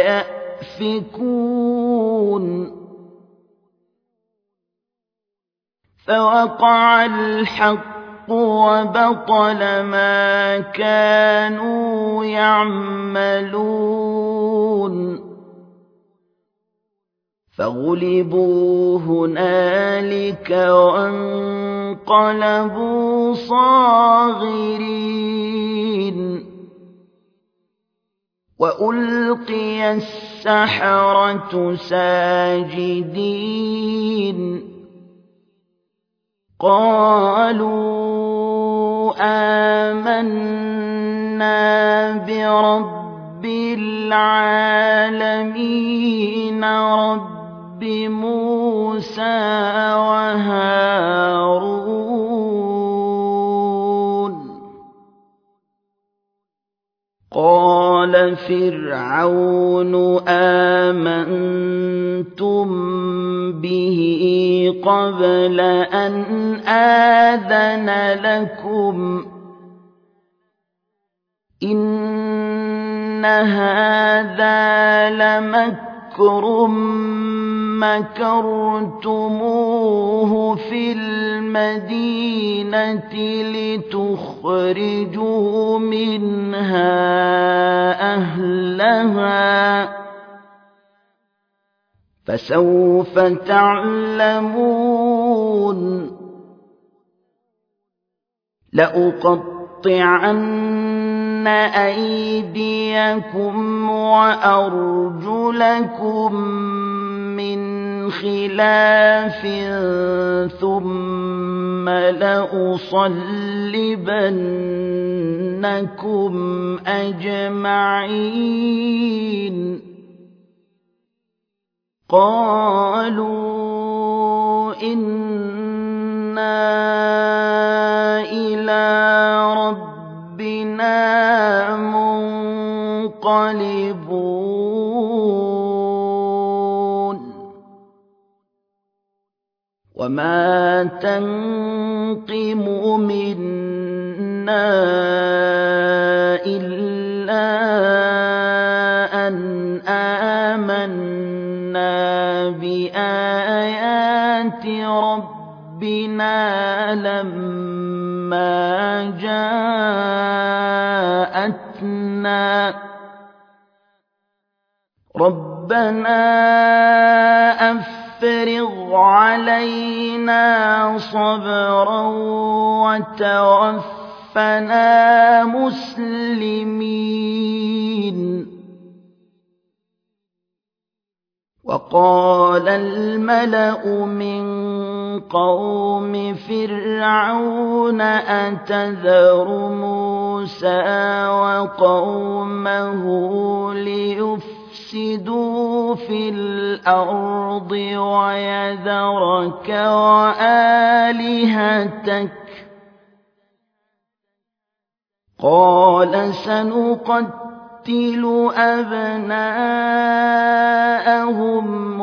يأفكون فوقع الحق وبطل ما كانوا يعملون فغلبوا هنالك وانقلبوا صاغرين وألقي السحرة ساجدين قالوا آمنا برب العالمين رب موسى وهارون قال فرعون آمنتم به قبل أن آذن لكم إن هذا لمكر مكرتموه في المدينة لتخرجوا منها أهلها فسوف تعلمون لأقطعن أيديكم وأرجلكم من خلاف ثم لأصلبنكم أجمعين قالوا إنا إلى ربنا منقلبون وما تنقم منا إلا أن آمنا بآيات ربنا لما فلما جاءتنا ربنا أفرغ علينا صبرا وتوفنا مسلمين. وقال الملأ من قوم فرعون أتذر موسى وقومه ليفسدوا في الأرض ويذرك وآلهتك قال سنقتل أبناءهم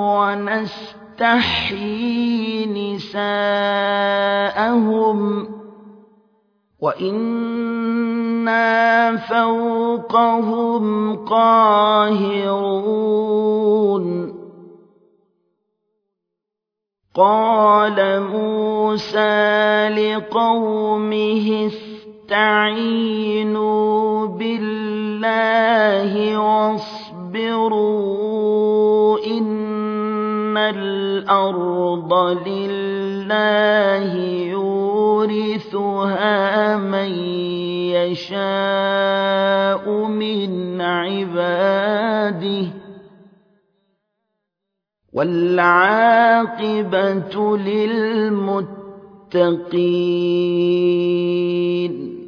ونستحيي نساءهم وإنا فوقهم قاهرون. قال موسى لقومه استعينوا بالله واصبروا إن الأرض لله يورثها من يشاء من عباده والعاقبة للمتقين.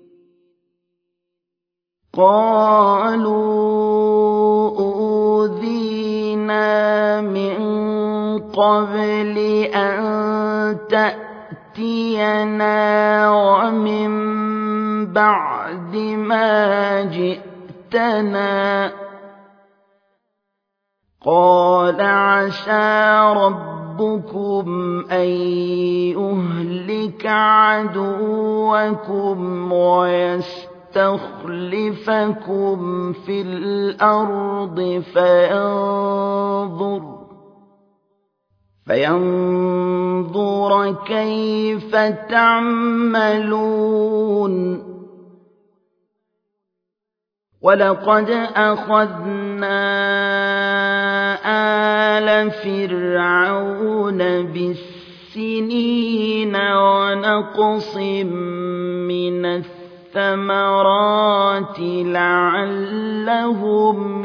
قالوا أوذينا من قبل أن تأتينا ومن بعد ما جئتنا قال عسى ربكم أن يهلك عدوكم ويستخلفكم في الأرض فينظر فينظر كيف تعملون. ولقد أخذنا آل فرعون بالسنين ونقص من الثمرات لعلهم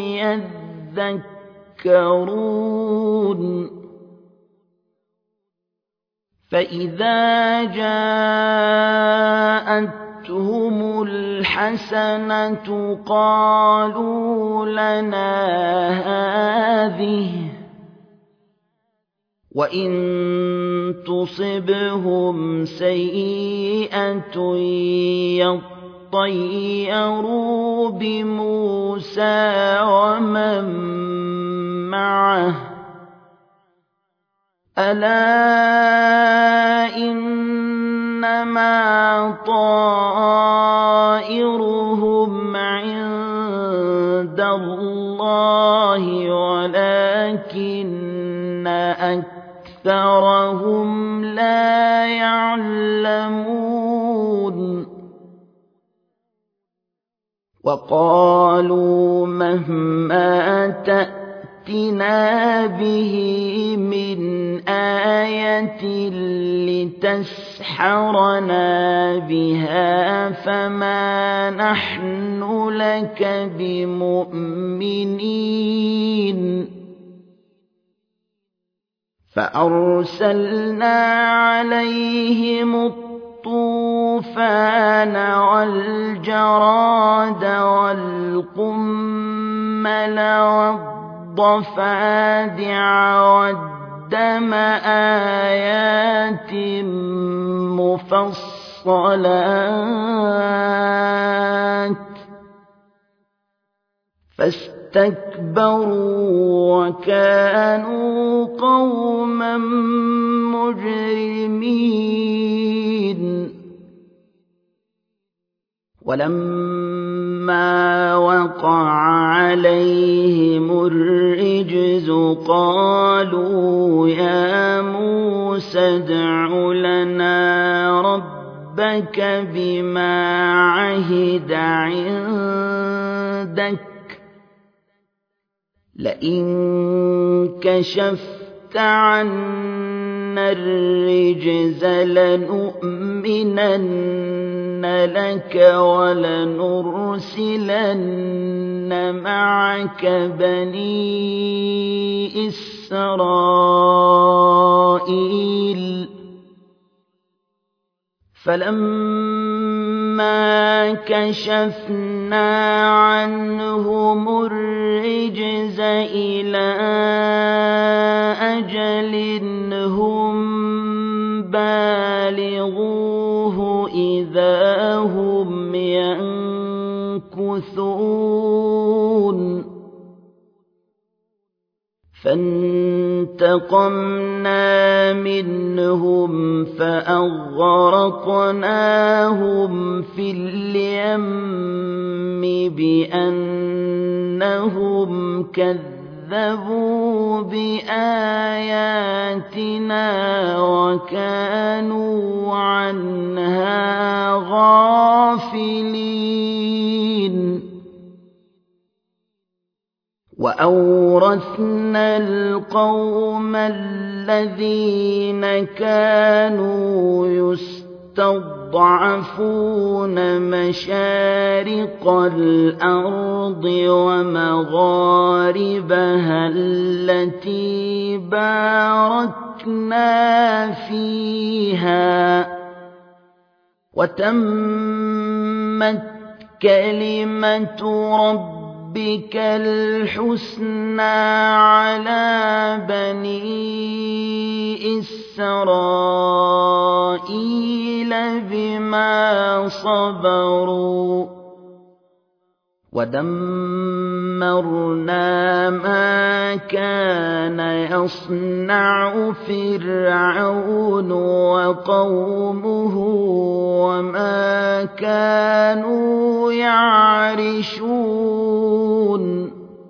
يذكرون. فإذا جاءتهم الحسنة قالوا لنا هذه وإن تصبهم سيئة يطيروا بموسى ومن معه ألا إنما طائرهم عند الله ولكن أكثرهم لا يعلمون. وقالوا مهما تأتنا به من آية لتسحرنا بها فما نحن لك بمؤمنين. فأرسلنا عليهم الطوفان والجراد والقمل والضفادع والدم آيات مفصلات فاستكبروا وكانوا قوما مجرمين. ولما وقع عليهم الرجز قالوا يا موسى ادع لنا ربك ربك بما عهد عندك لئن كشفت عنا الرجز لنؤمنن لك ولنرسلن معك بني إسرائيل فلما كشفنا عنهم الرجز إلى أجل هم بالغوه إذا هم ينكثون فانتقمنا منهم فأغرقناهم في اليم بأنهم كذبوا بآياتنا وكانوا عنها غافلين وأورثنا القوم الذين كانوا يستضعفون مشارق الأرض ومغاربها التي باركنا فيها وتمت كلمة ربنا ربك الحسنى على بني إسرائيل بما صبروا ودمرنا ما كان يصنع فرعون وقومه وما كانوا يعرشون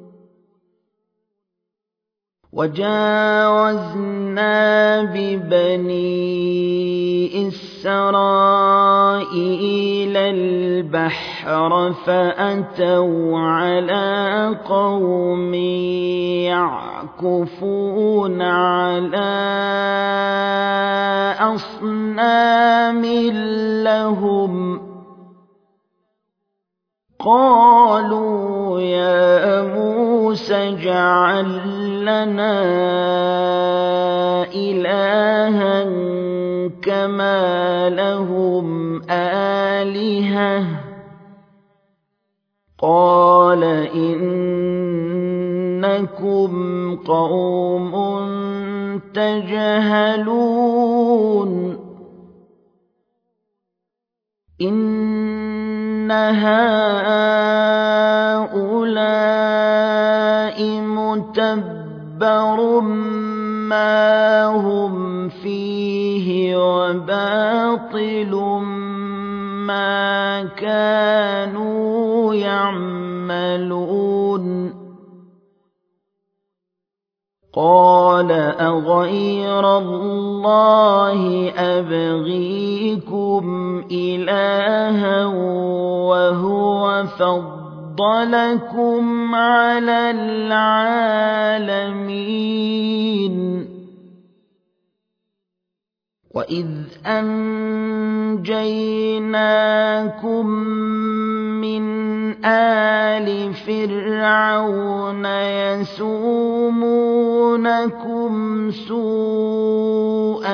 وجاوزنا ببني إسرائيل البحر فأتوا على قوم يعكفون على أصنام لهم قالوا يا موسى اجعل لنا إلها كما لهم آلهة قال إنكم قوم تجهلون إن هؤلاء متبر ما هم فيه وباطل ما كانوا يعملون قال أغير الله أبغيكم إلها وهو فضلكم على العالمين وإذ أنجيناكم من آل فرعون يسومونكم سوء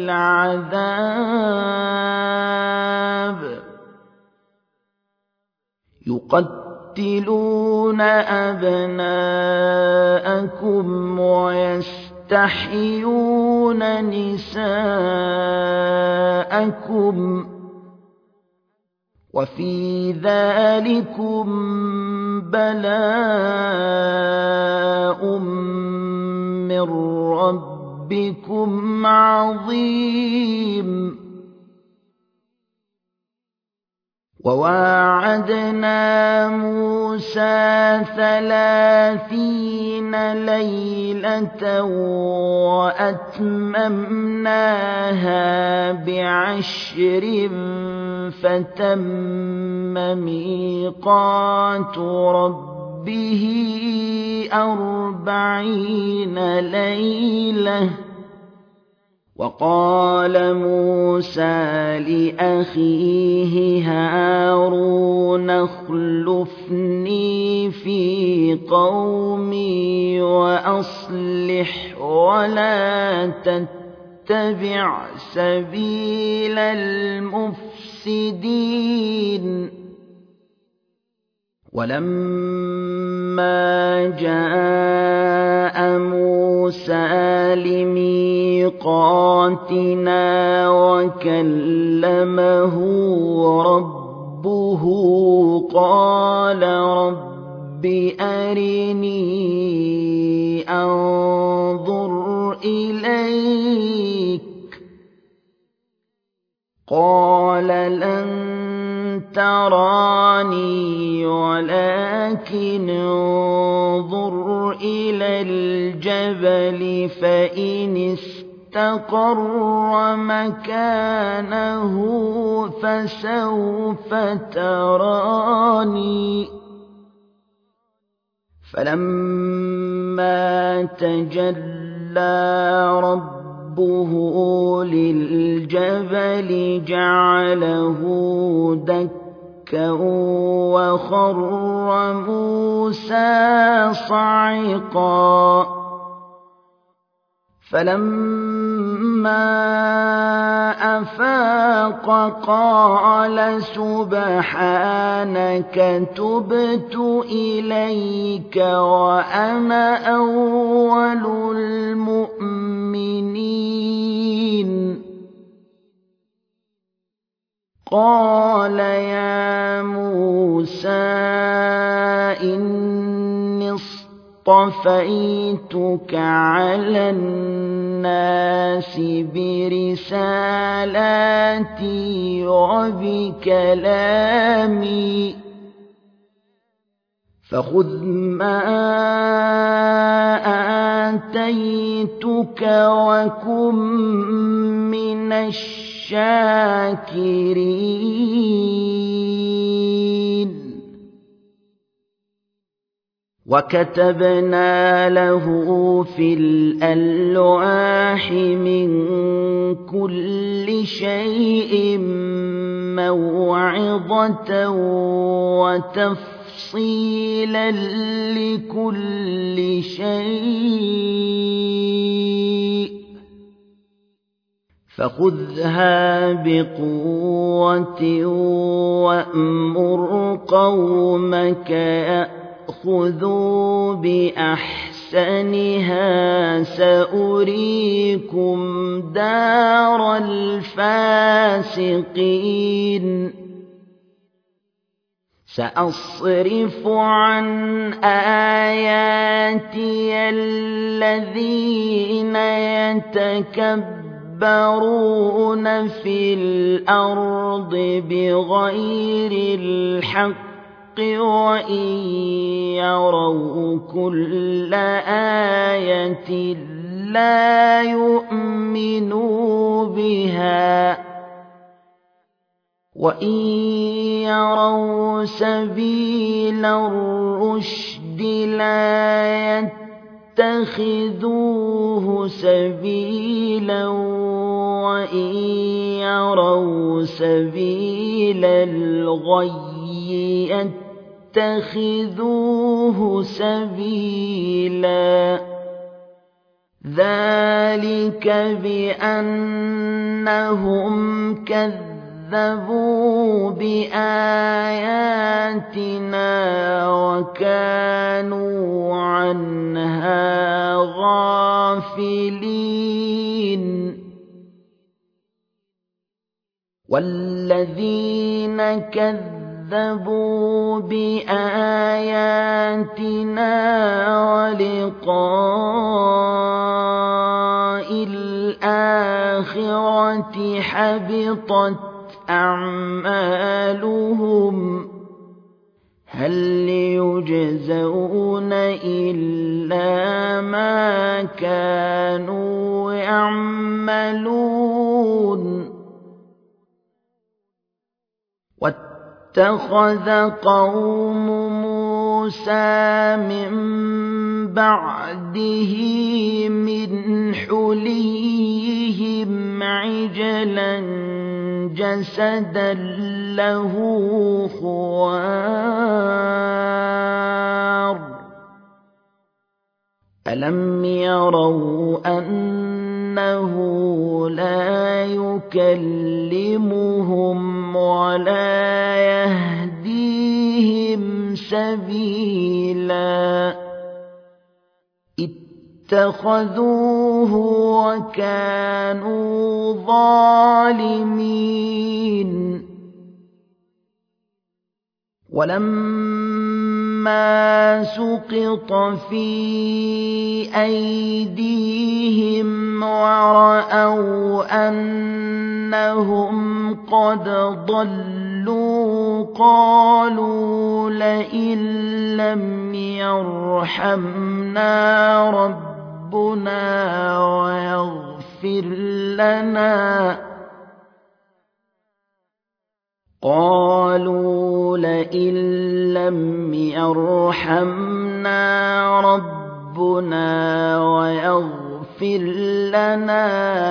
العذاب يقتلون أبناءكم ويستحيون نساءكم وفي ذلكم بلاء من ربكم عظيم وواعدنا موسى ثلاثين ليلة وأتممناها بعشر فتم ميقات ربه أربعين ليلة. وقال موسى لأخيه هارون اخلفني في قومي وأصلح ولا تتبع سبيل المفسدين. ولما جاء موسى لميقاتنا وكلمه ربه قال رب أرني أنظر إليك. قال لن تراني ولكن انظر إلى الجبل فإن استقر مكانه فسوف تراني. فلما تجلى ربه للجبل جعله دكا وخر موسى صعقا. فلما أفاق قال سبحانك تبت إليك وأنا أول المؤمنين. قال يا موسى إني اصطفيتك على الناس برسالاتي وبكلامي فخذ ما آتيتك وكن من الشاكرين. وكتبنا له في الألواح من كل شيء موعظة وتفصيلا لكل شيء فخذها بقوة وأمر قومك يأخذوا بأحسنها سأريكم دار الفاسقين. سأصرف عن آياتي الذين يتكبرون في الأرض بغير الحق وإن يروا كل آية لا يؤمنوا بها وإن يروا سبيل الرشد لا يتخذوه سبيلا وإن يروا سبيل الغي يتخذوه سبيلا. ذلك بأنهم كذبوا بآياتنا وكانوا عنها غافلين. والذين كذبوا كذبوا بآياتنا ولقاء الآخرة حبطت أعمالهم هل يجزون إلا ما كانوا يعملون واتخذ قوم موسى من بعده من حليهم عجلا جسدا له خوار ألم يروا أنه لا يكلمهم ولا يهديهم سبيلا اتخذوه وكانوا ظالمين ولما سقط في أيديهم ورأوا أنهم قد ضلوا قالوا لئن لم يرحمنا ربنا ويغفر لنا قالوا لئن لم يرحمنا ربنا ويغفر لنا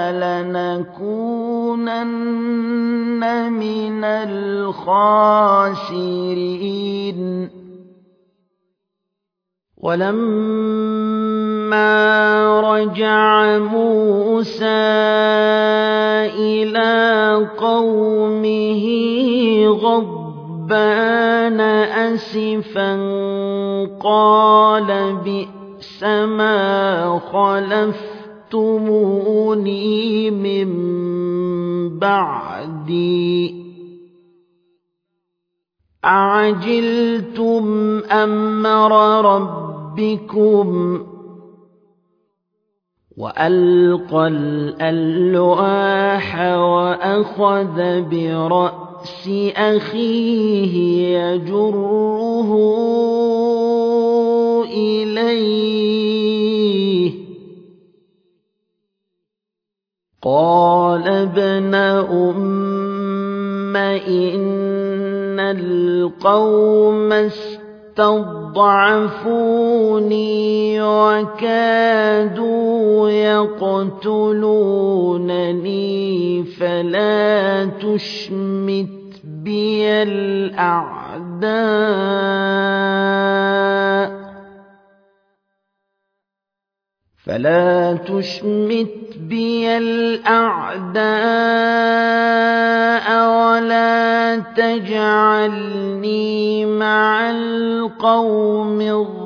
لنكونن من الخاسرين ولما رجع موسى إلى قومه غضبان أسفا قال بئس ما خلفتموني من بعدي أعجلتم أمر ربكم وألقى الألواح وأخذ برأس أخيه يجره إليه قال ابن أم إن القوم استضعفوني وكادوا يقتلونني فلا تشمت بي الأعداء فلا تشمت بي الأعداء ولا تجعلني مع القوم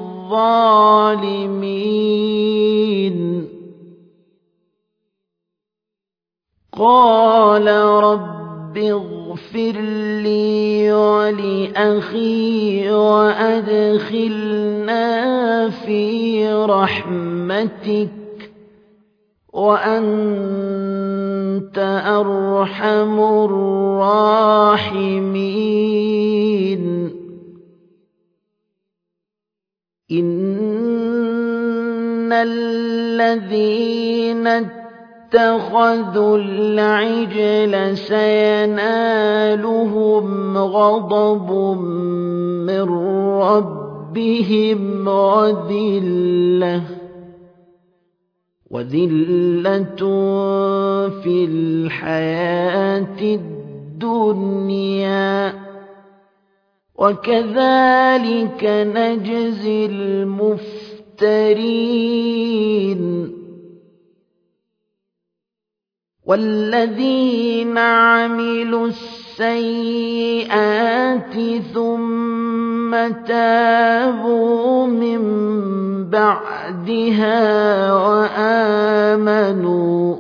الظالمين قال رب اغفر لي ولأخي وأدخلنا في رحمتك وأنت أرحم الراحمين إن الذين اتخذوا العجل سينالهم غضب من ربهم وذلة وذلة في الحياة الدنيا وكذلك نجزي المفترين والذين عملوا السيئات ثم تابوا من بعدها وآمنوا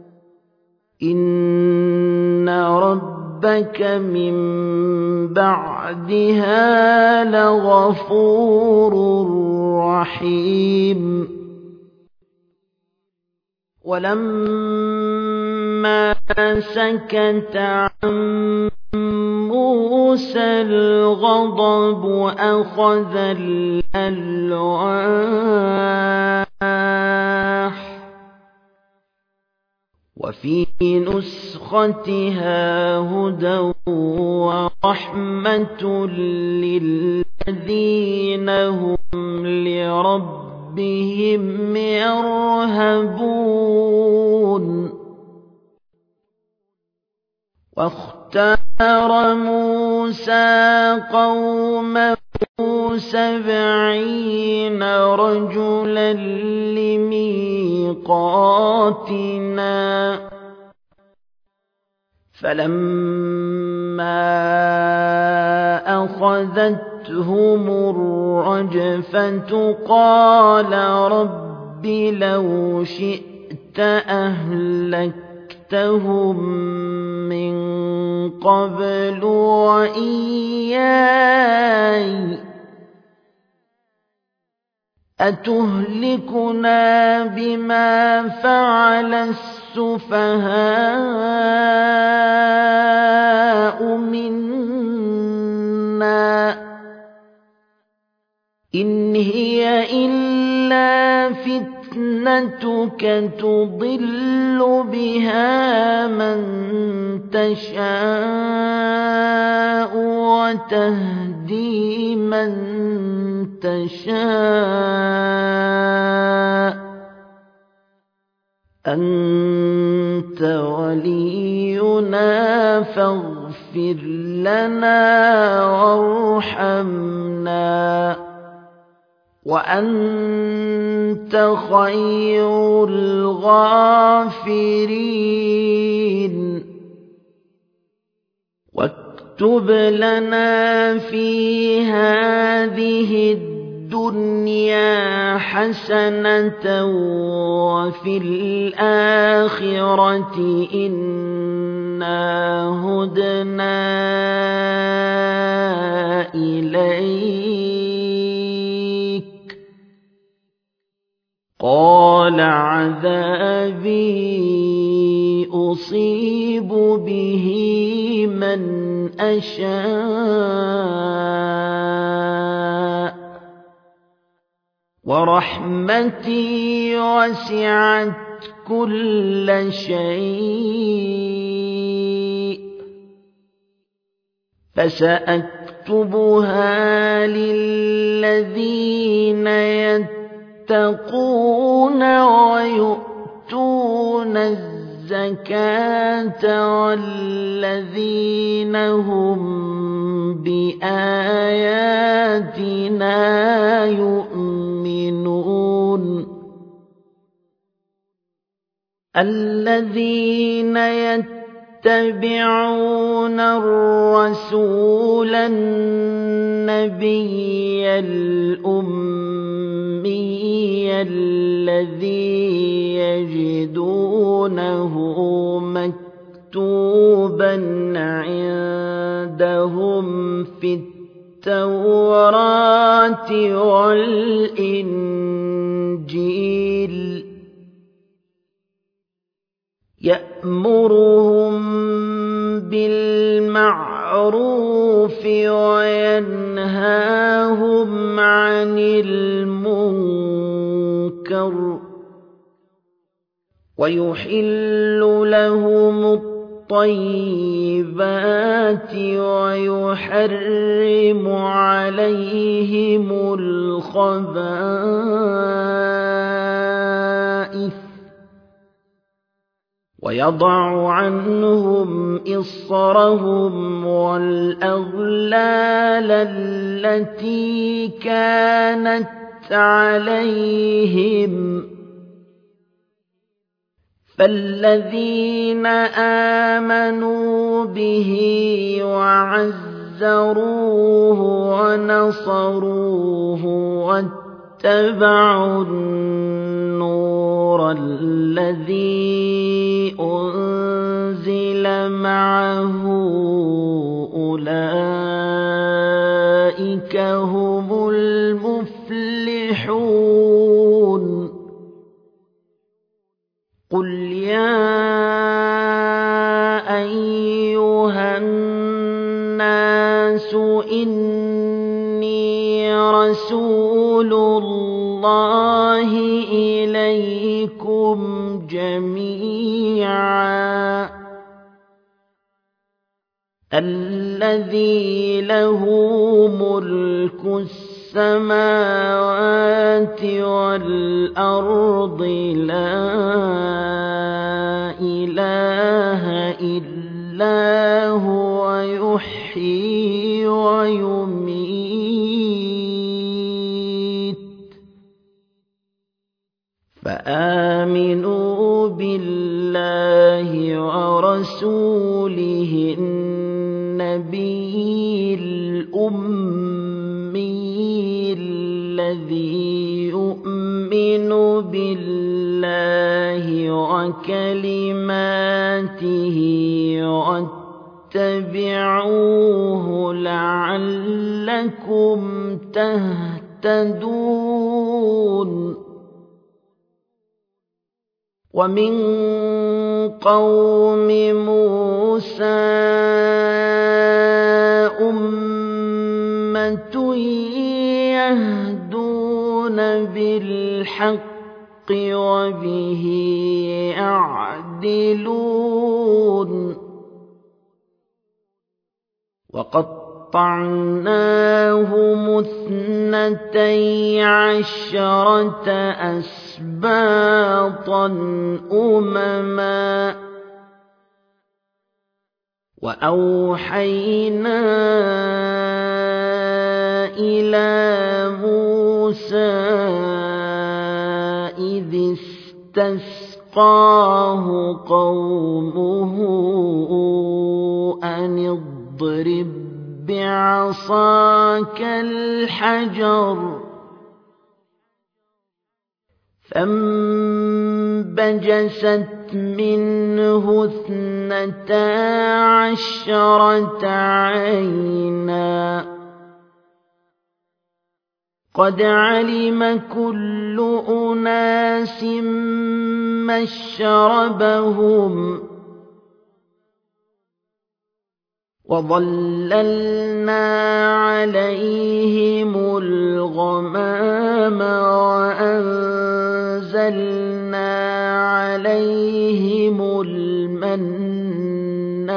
إن ربك من بعدها لغفور رحيم ولما سكت عن موسى الغضب أخذ الألواح وفي نسختها هدى ورحمة للذين هم لربهم يرهبون واختار موسى قومه سبعين رجلا لميقاتنا فلما أخذتهم الرجفة قال رب لو شئت أهلكتهم من قبل وإياي أتهلكنا بما فعل السفهاء منا إن هي إلا فتنتك تضل بها من تشاء وتهدي من تشاء أنت ولينا فاغفر لنا وارحمنا وأنت خير الغافرين واكتب لنا في هذه الدنيا حسنة وفي الآخرة إنا هدنا إليك قال عذابي أصيب به من أشاء ورحمتي وسعت كل شيء فسأكتبها للذين يتقون ويؤتون الزكاة والذين هم بآياتنا يؤمنون الذين يتبعون الرسول النبي الأمي الذي يجدونه مكتوبا عندهم في التوراة والإنجيل يأمرهم بالمعروف وينهاهم عن المنكر ويحل لهم الطيبات ويحرم عليهم الخبائث ويضع عنهم إصرهم والأغلال التي كانت عليهم فالذين آمنوا به وعزروه ونصروه واتبعوا النور الذي أنزل معه أولئك هم المفلحون قل يا أيها الناس إني رسول الله إليكم جميعا الذي له ملك السماوات والأرض لا إله إلا هو يحيي ويميت فآمنوا بالله ورسوله النبي الأمي الذي يؤمن بالله وكلماته واتبعوه لعلكم تهتدون ومن قوم موسى أمة يهدون بالحق وبه يعدلون وقطعناهم اثنتي عشرة أسباطا أمما وأوحينا إلى موسى إذ استسقاه قومه أن اضرب بعصاك الحجر فانبجست منه اثنتا عشرة عينا قد علم كل أناس مشربهم وظللنا عليهم الغمام وأنزلنا عليهم المن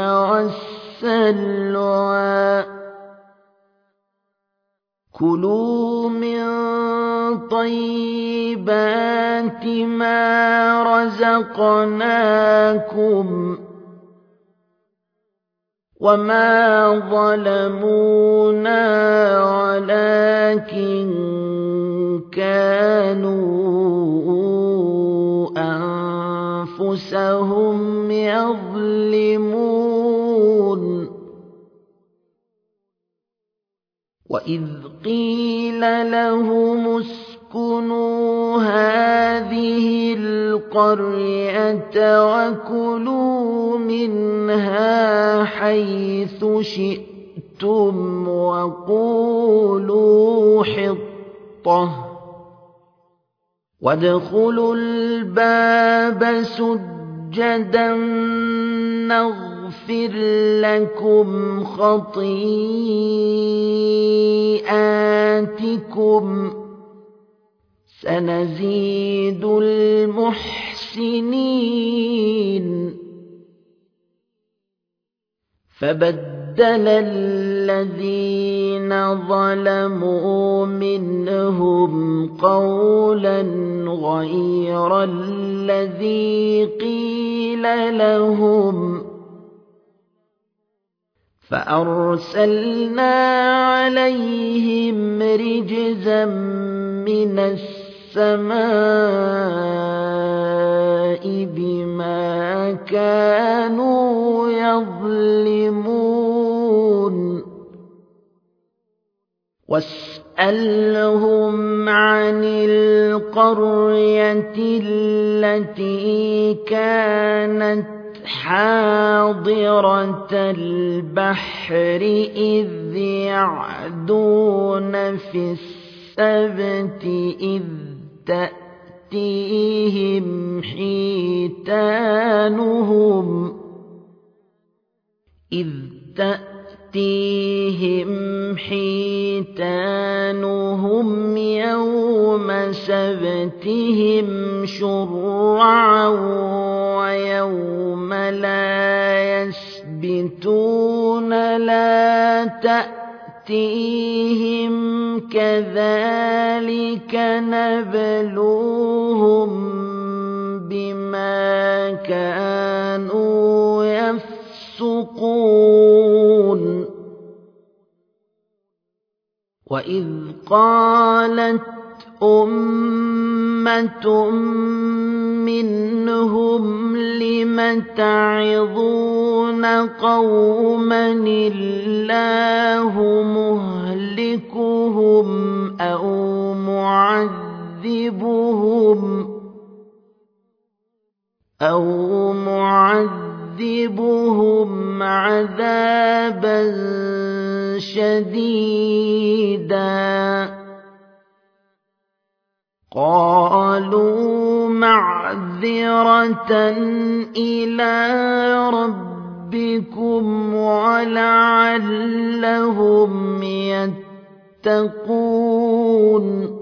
والسلوى كلوا من طيبات ما رزقناكم وما ظلمونا ولكن كانوا أنفسهم يظلمون وإذ قيل لهم اسكنوا هذه القرية وكلوا منها حيث شئتم وقولوا حطة وادخلوا الباب سجدا نغفر لكم خطيئاتكم سنزيد المحسنين فبدل الذين ظلموا منهم قولا غير الذي قيل لهم فأرسلنا عليهم رجزا من السماء بما كانوا يظلمون واسألهم عن القرية التي كانت حاضرة البحر إذ يعدون في السبت إذ تأتيهم حيتانهم إذ تأتيهم يأتيهم حيتانهم يوم سبتهم شرعا ويوم لا يسبتون لا تأتيهم كذلك نبلوهم بما كانوا يفسقون وإذ قالت أمة منهم لم تعظون قوما الله مهلكهم أو معذبهم أو معذبهم عذابا شديدا قالوا معذرة إلى ربكم ولعلهم يتقون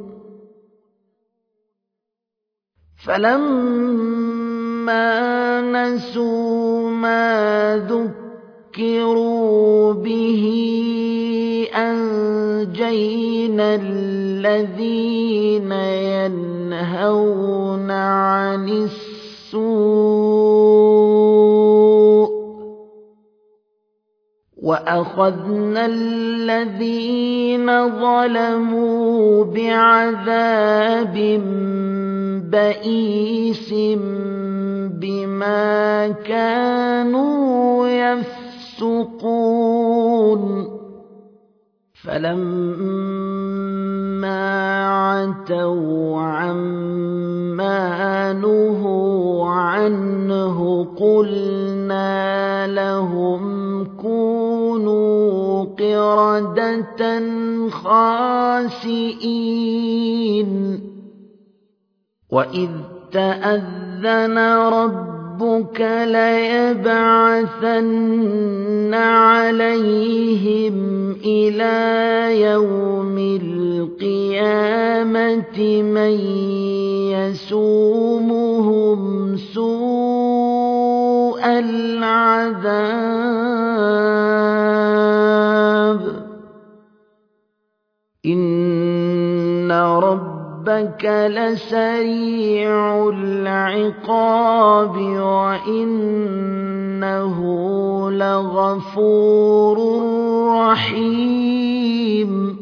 فلما نسوا ما ذكروا به أنجينا الذين ينهون عن السوء وأخذنا الذين ظلموا بعذاب بئيس بما كانوا يفسقون فلما عتوا عما نهوا عنه قلنا لهم كونوا قردة خاسئين وإذ تأذن ربك ليبعثن عليهم إلى يوم القيامة من يسومهم سوء العذاب إن ربك لسريع العقاب وإنه لغفور رحيم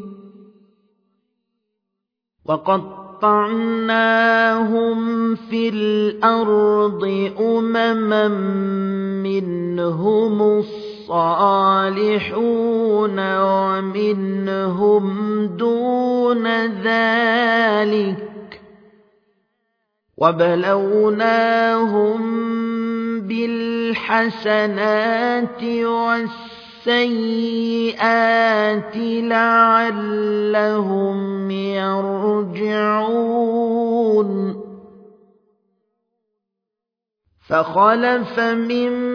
وقطعناهم في الأرض أمما منهم الصالحون ومنهم دون ذلك وبلوناهم بالحسنات والسيئات لعلهم يرجعون فخلف من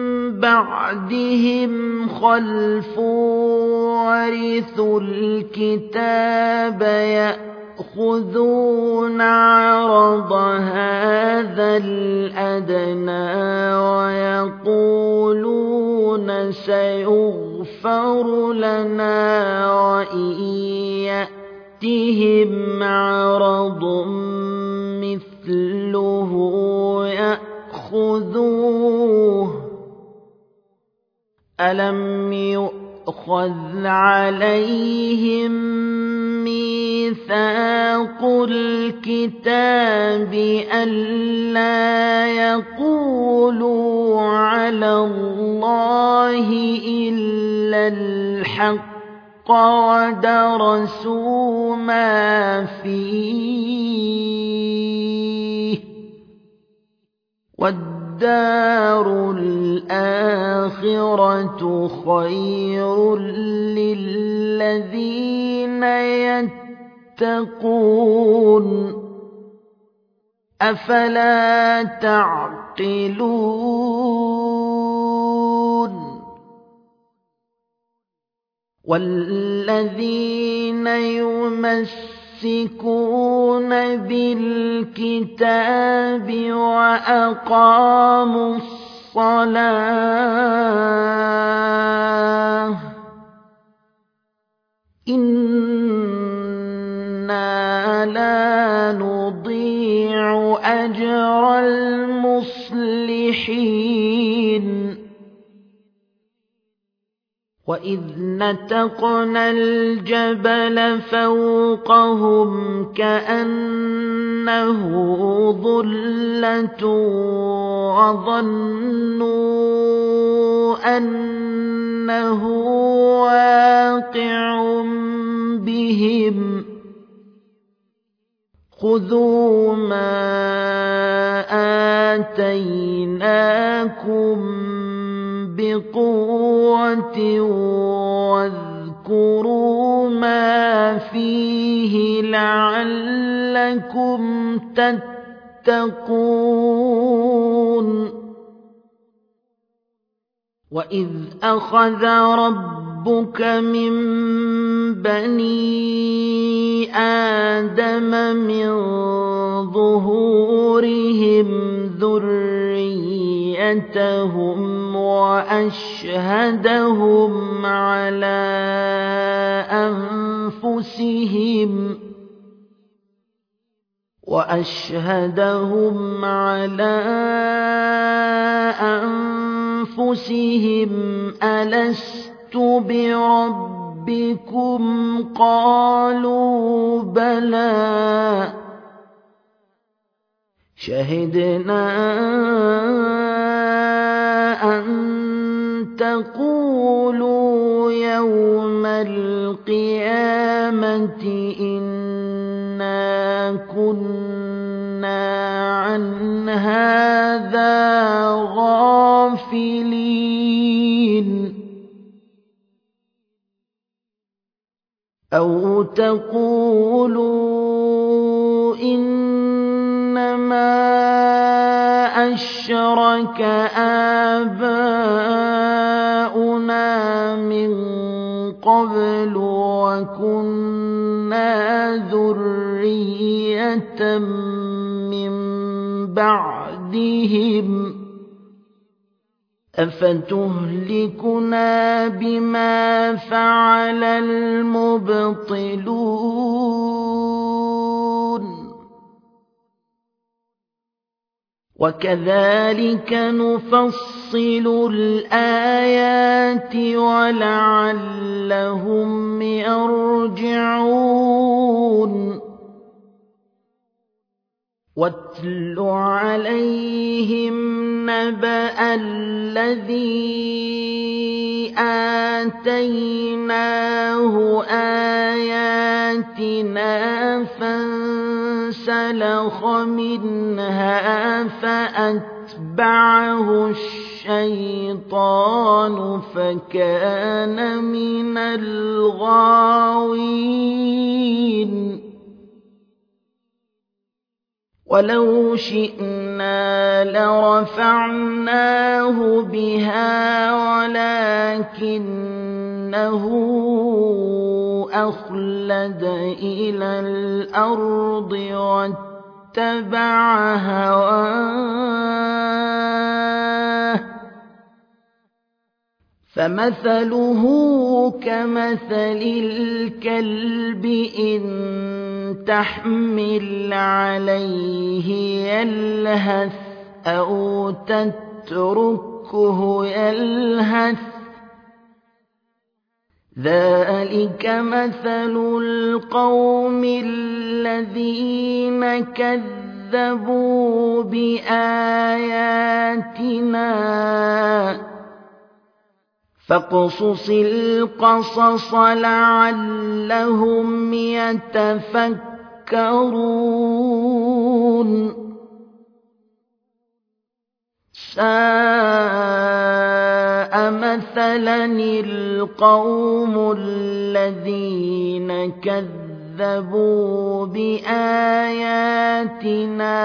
بعدهم خلف ورثوا الكتاب يأخذون عرض هذا الأدنى ويقولون سيغفر لنا وإن يأتهم عرض مثله يأخذوه ألم يؤخذ عليهم ميثاق الكتاب ألا يقولوا على الله إلا الحق ودرسوا ما فيه والدار الآخرة خير للذين يتقون أفلا تعقلون والذين يمسكون بالكتاب وأقاموا الصلاة إنا لا نضيع أجر المصلحين وإذ نتقنا الجبل فوقهم كأنه ظلة وظنوا أنه واقع بهم خذوا ما آتيناكم بقوة واذكروا ما فيه لعلكم تتقون وإذ أخذ ربك من بني آدم من ظهورهم ذريتهم وأشهدهم على أنفسهم وأشهدهم على أنفسهم ألست بربكم قالوا بلى شهدنا أن تقولوا يوم القيامة إنا كنا عن هذا غافلين أو تقولوا إنما أشرك آباؤنا من قبل وكنا ذرية من بعدهم أفتهلكنا بما فعل المبطلون وكذلك نفصل الآيات ولعلهم يرجعون واتل عليهم نبأ الذي آتيناه آياتنا فانسلخ منها فأتبعه الشيطان فكان من الغاوين ولو شئنا لرفعناه بها ولكنه أخلد إلى الأرض واتبع هواه فمثله كمثل الكلب إن تحمل عليه يلهث أو تتركه يلهث ذلك مثل القوم الذين كذبوا بآياتنا فاقصص القصص لعلهم يتفكرون ساء مثلا القوم الذين كذبوا بآياتنا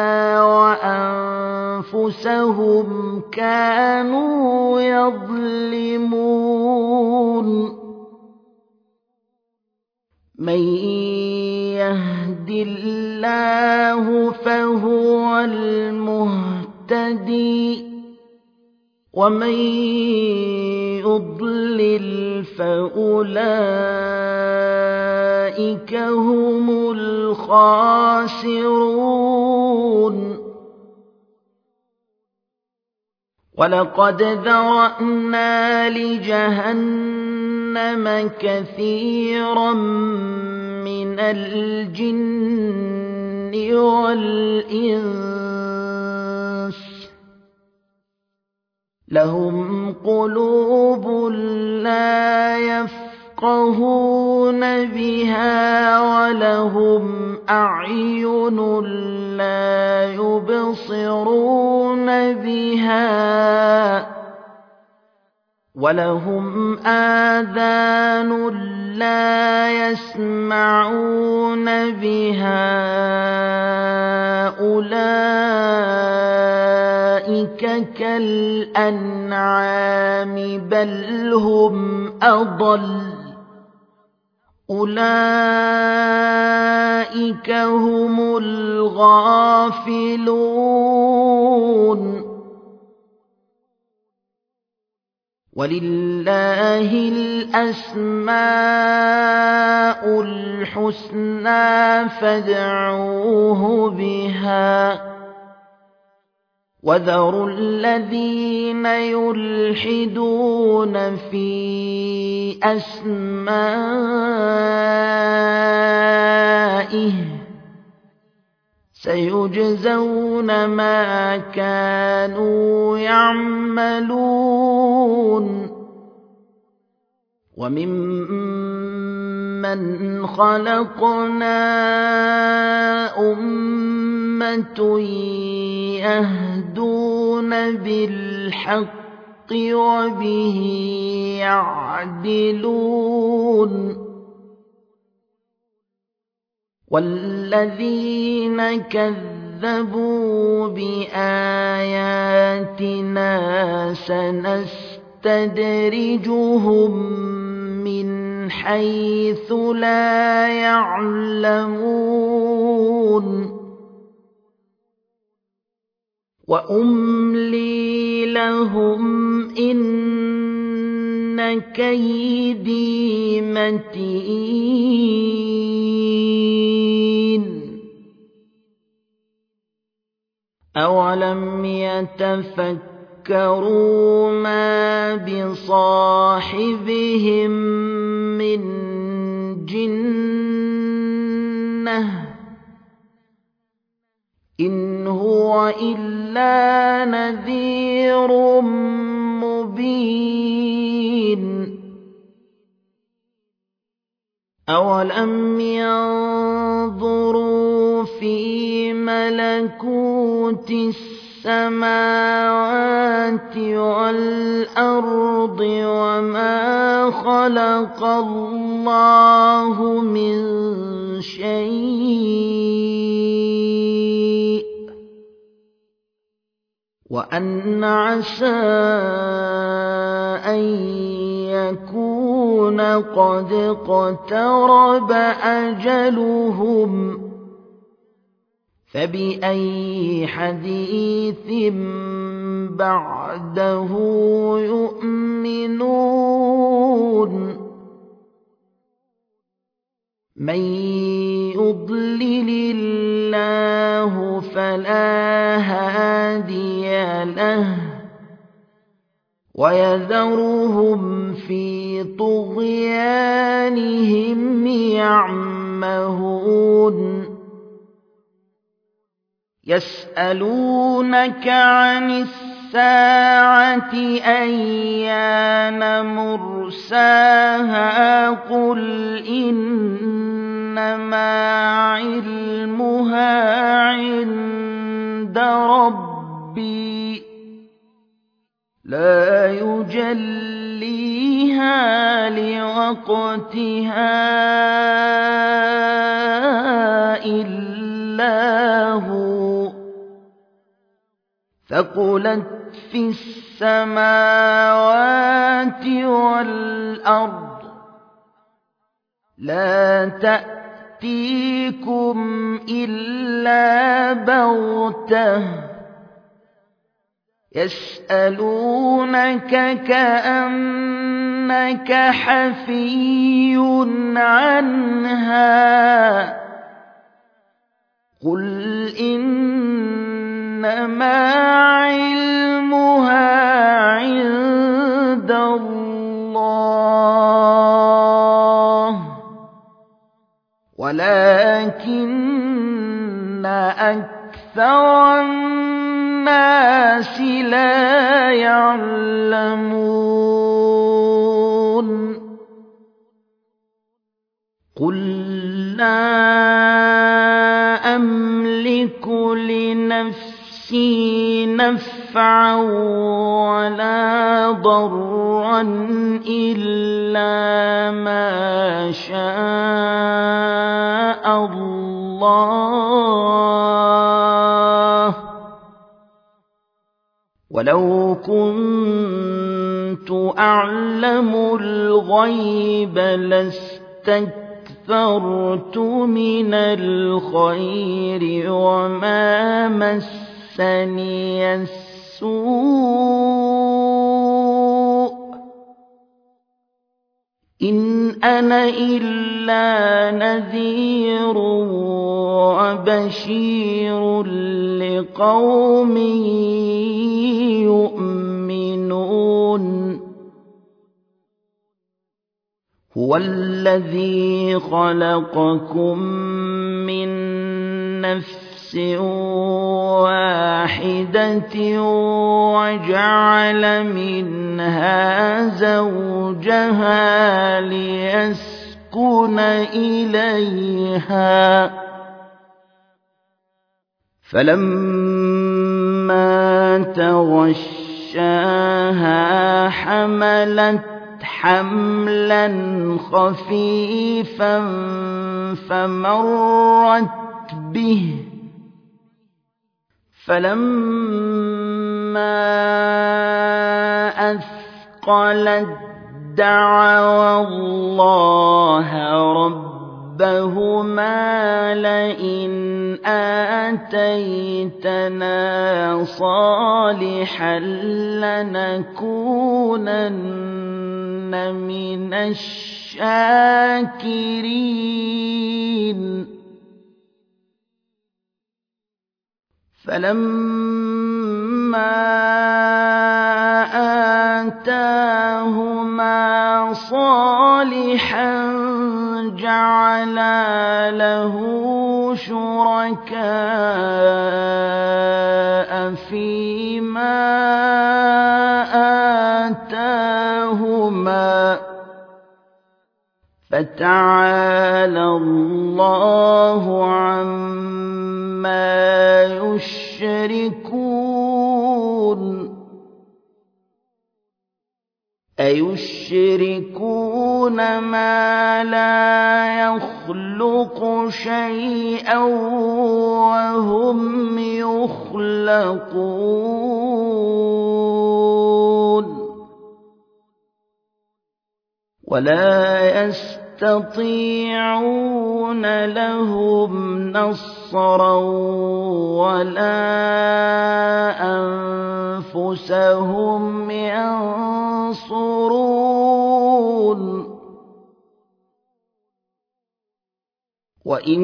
وأنفسهم كانوا يظلمون من يهد الله فهو المهتدي ومن يضلل فأولئك هم الخاسرون ولقد ذرأنا لجهنم كثيرا من الجن والإنس لهم قلوب لا يفقهون بها ولهم أعين لا يبصرون بها ولهم آذان لا يسمعون بها أولئك كالأنعام بل هم أضل أولئك هم الغافلون ولله الأسماء الحسنى فادعوه بها وذروا الذين يلحدون في أسمائه سيجزون ما كانوا يعملون وممن خلقنا أمة يهدون بالحق وبه يعدلون والذين كذبوا بآياتنا سنستدرجهم من حيث لا يعلمون وأملي لهم إن كيدي متين أولم يتفكروا ما بصاحبهم من جنة إن هو إلا نذير مبين أولم ينظروا في ملكوت السماوات والأرض وما خلق الله من شيء وأن عسى أن يكون قد اقترب أجلهم فبأي حديث بعده يؤمنون من يضلل الله فلا هادي له ويذرهم في طغيانهم يعمهون يسألونك عن الساعة أيان مرساها قل إنما علمها عند ربي لا يجليها لوقتها إلا هو ثقلت في السماوات والأرض لا تأتيكم إلا بغتة يسألونك كأنك حفي عنها قل إنما علمها عند الله ولكن أكثر الناس لا يعلمون قل لا أملك لنفسي نفعا ولا ضرا إلا ما شاء الله ولو كنت أعلم الغيب لاستكثرت من الخير وما مسني السوء إن أنا إلا نذير وبشير لقوم يؤمنون هو الذي خلقكم من نفس واحدة وجعل منها زوجها ليسكن إليها فلما تغشاها حملت حملا خفيفا فمرت به فلما أثقلت دعوا الله ربهما لئن آتيتنا صالحا لنكونن من الشاكرين فلما آتاهما صالحا جعلا له شركاء فيما آتاهما فتعالى الله عما يشركون أيشركون ما لا يخلق شيئا وهم يخلقون ولا يستطيعون لهم نصرا ولا أنفسهم ينصرون وإن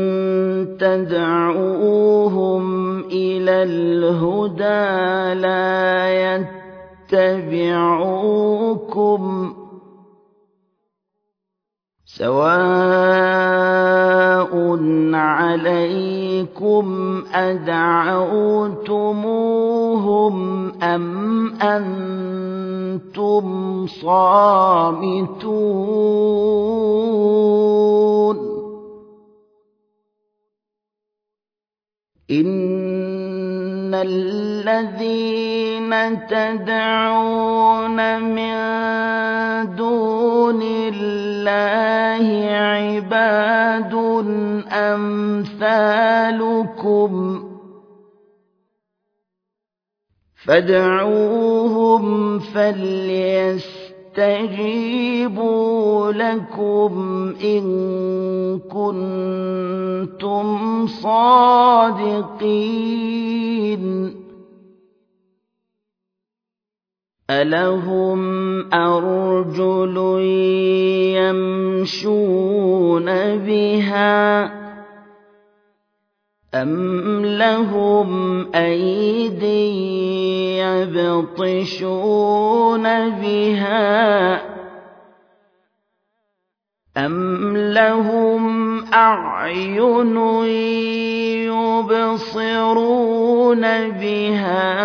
تدعوهم إلى الهدى لا يتبعوكم سواء عليكم أدعوتموهم أم أنتم صامتون إن الذين تدعون من دون الله عباد أمثالكم فادعوهم فليستجيبوا يستجيبوا لكم إن كنتم صادقين ألهم أرجل يمشون بها أم لهم أيدي يبطشون بها أم لهم أعين يبصرون بها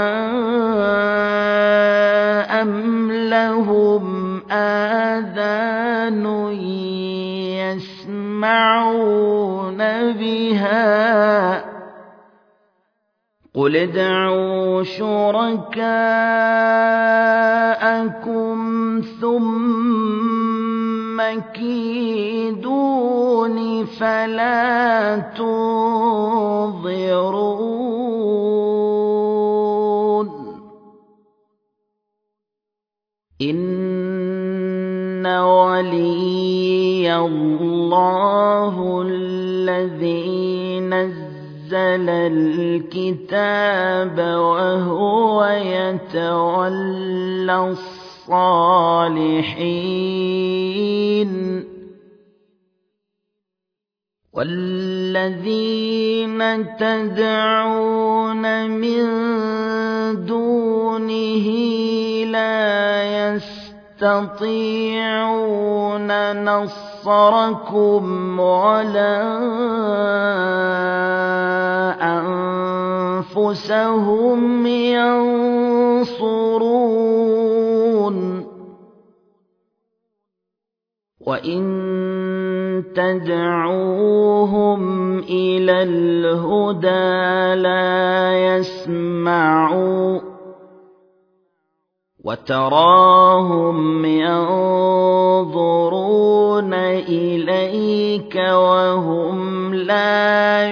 أم لهم آذان يسمعون بها قل ادعوا شركاءكم ثم كيدون فلا تنظرون إن ولي الله الذي نزل الكتاب وهو يتولى الصالحين والذين تدعون من دونه لا يستطيعون نصركم ولا أنفسهم ينصرون وإن تدعوهم إلى الهدى لا يسمعوا وتراهم ينظرون إليك وهم لا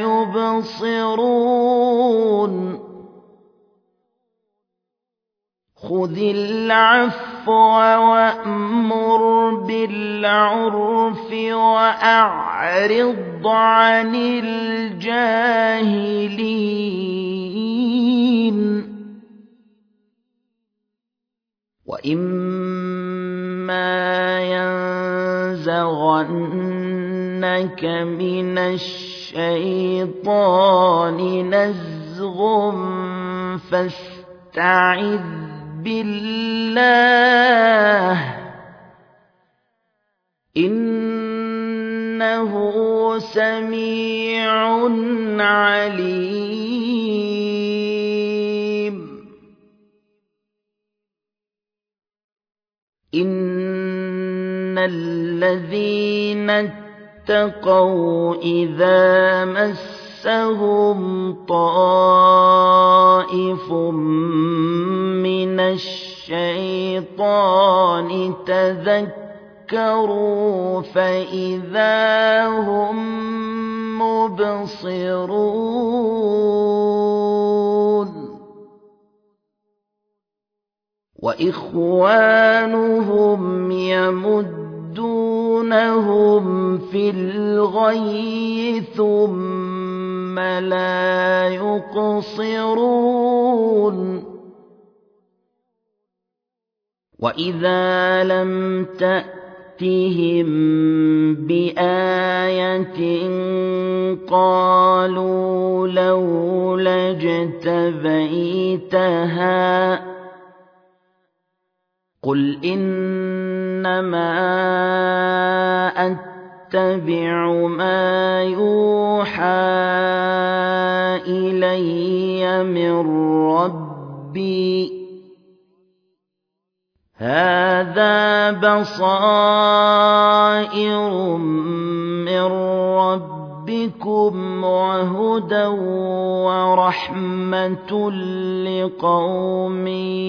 يبصرون خذ العفو وأمر بالعرف وأعرض عن الجاهلين وإما ينزغنك من الشيطان نزغ فاستعذ بالله إنه سميع عليم إن الذين اتقوا إذا مسهم طائف من الشيطان تذكروا فإذا هم مبصرون وإخوانهم يمدونهم في الغي ثم لا يقصرون وإذا لم تأتهم بآية قالوا لولا اجتبيتها قل إنما أتبع ما يوحى إلي من ربي هذا بصائر من ربكم وهدى ورحمة لقوم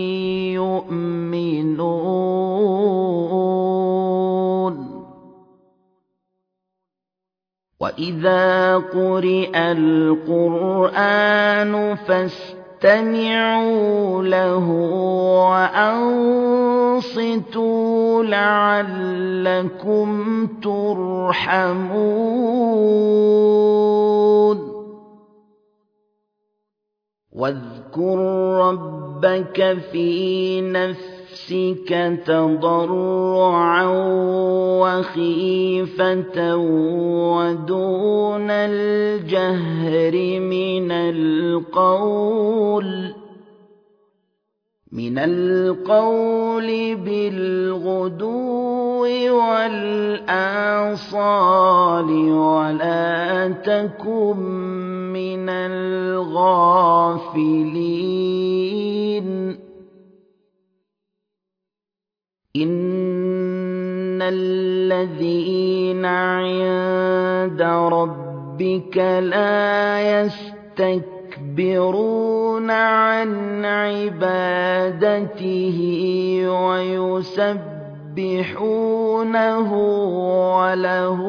يؤمنون وإذا قرئ القرآن فاستمعوا فاستمعوا له وأنصتوا لعلكم ترحمون واذكر ربك في نفسك تضرعا وخيفة ودون الجهر من القول من القول بالغدو والآصال ولا تكن من الغافلين إن الذين عند ربك لا يستكبرون عن عبادته ويسبحونه وله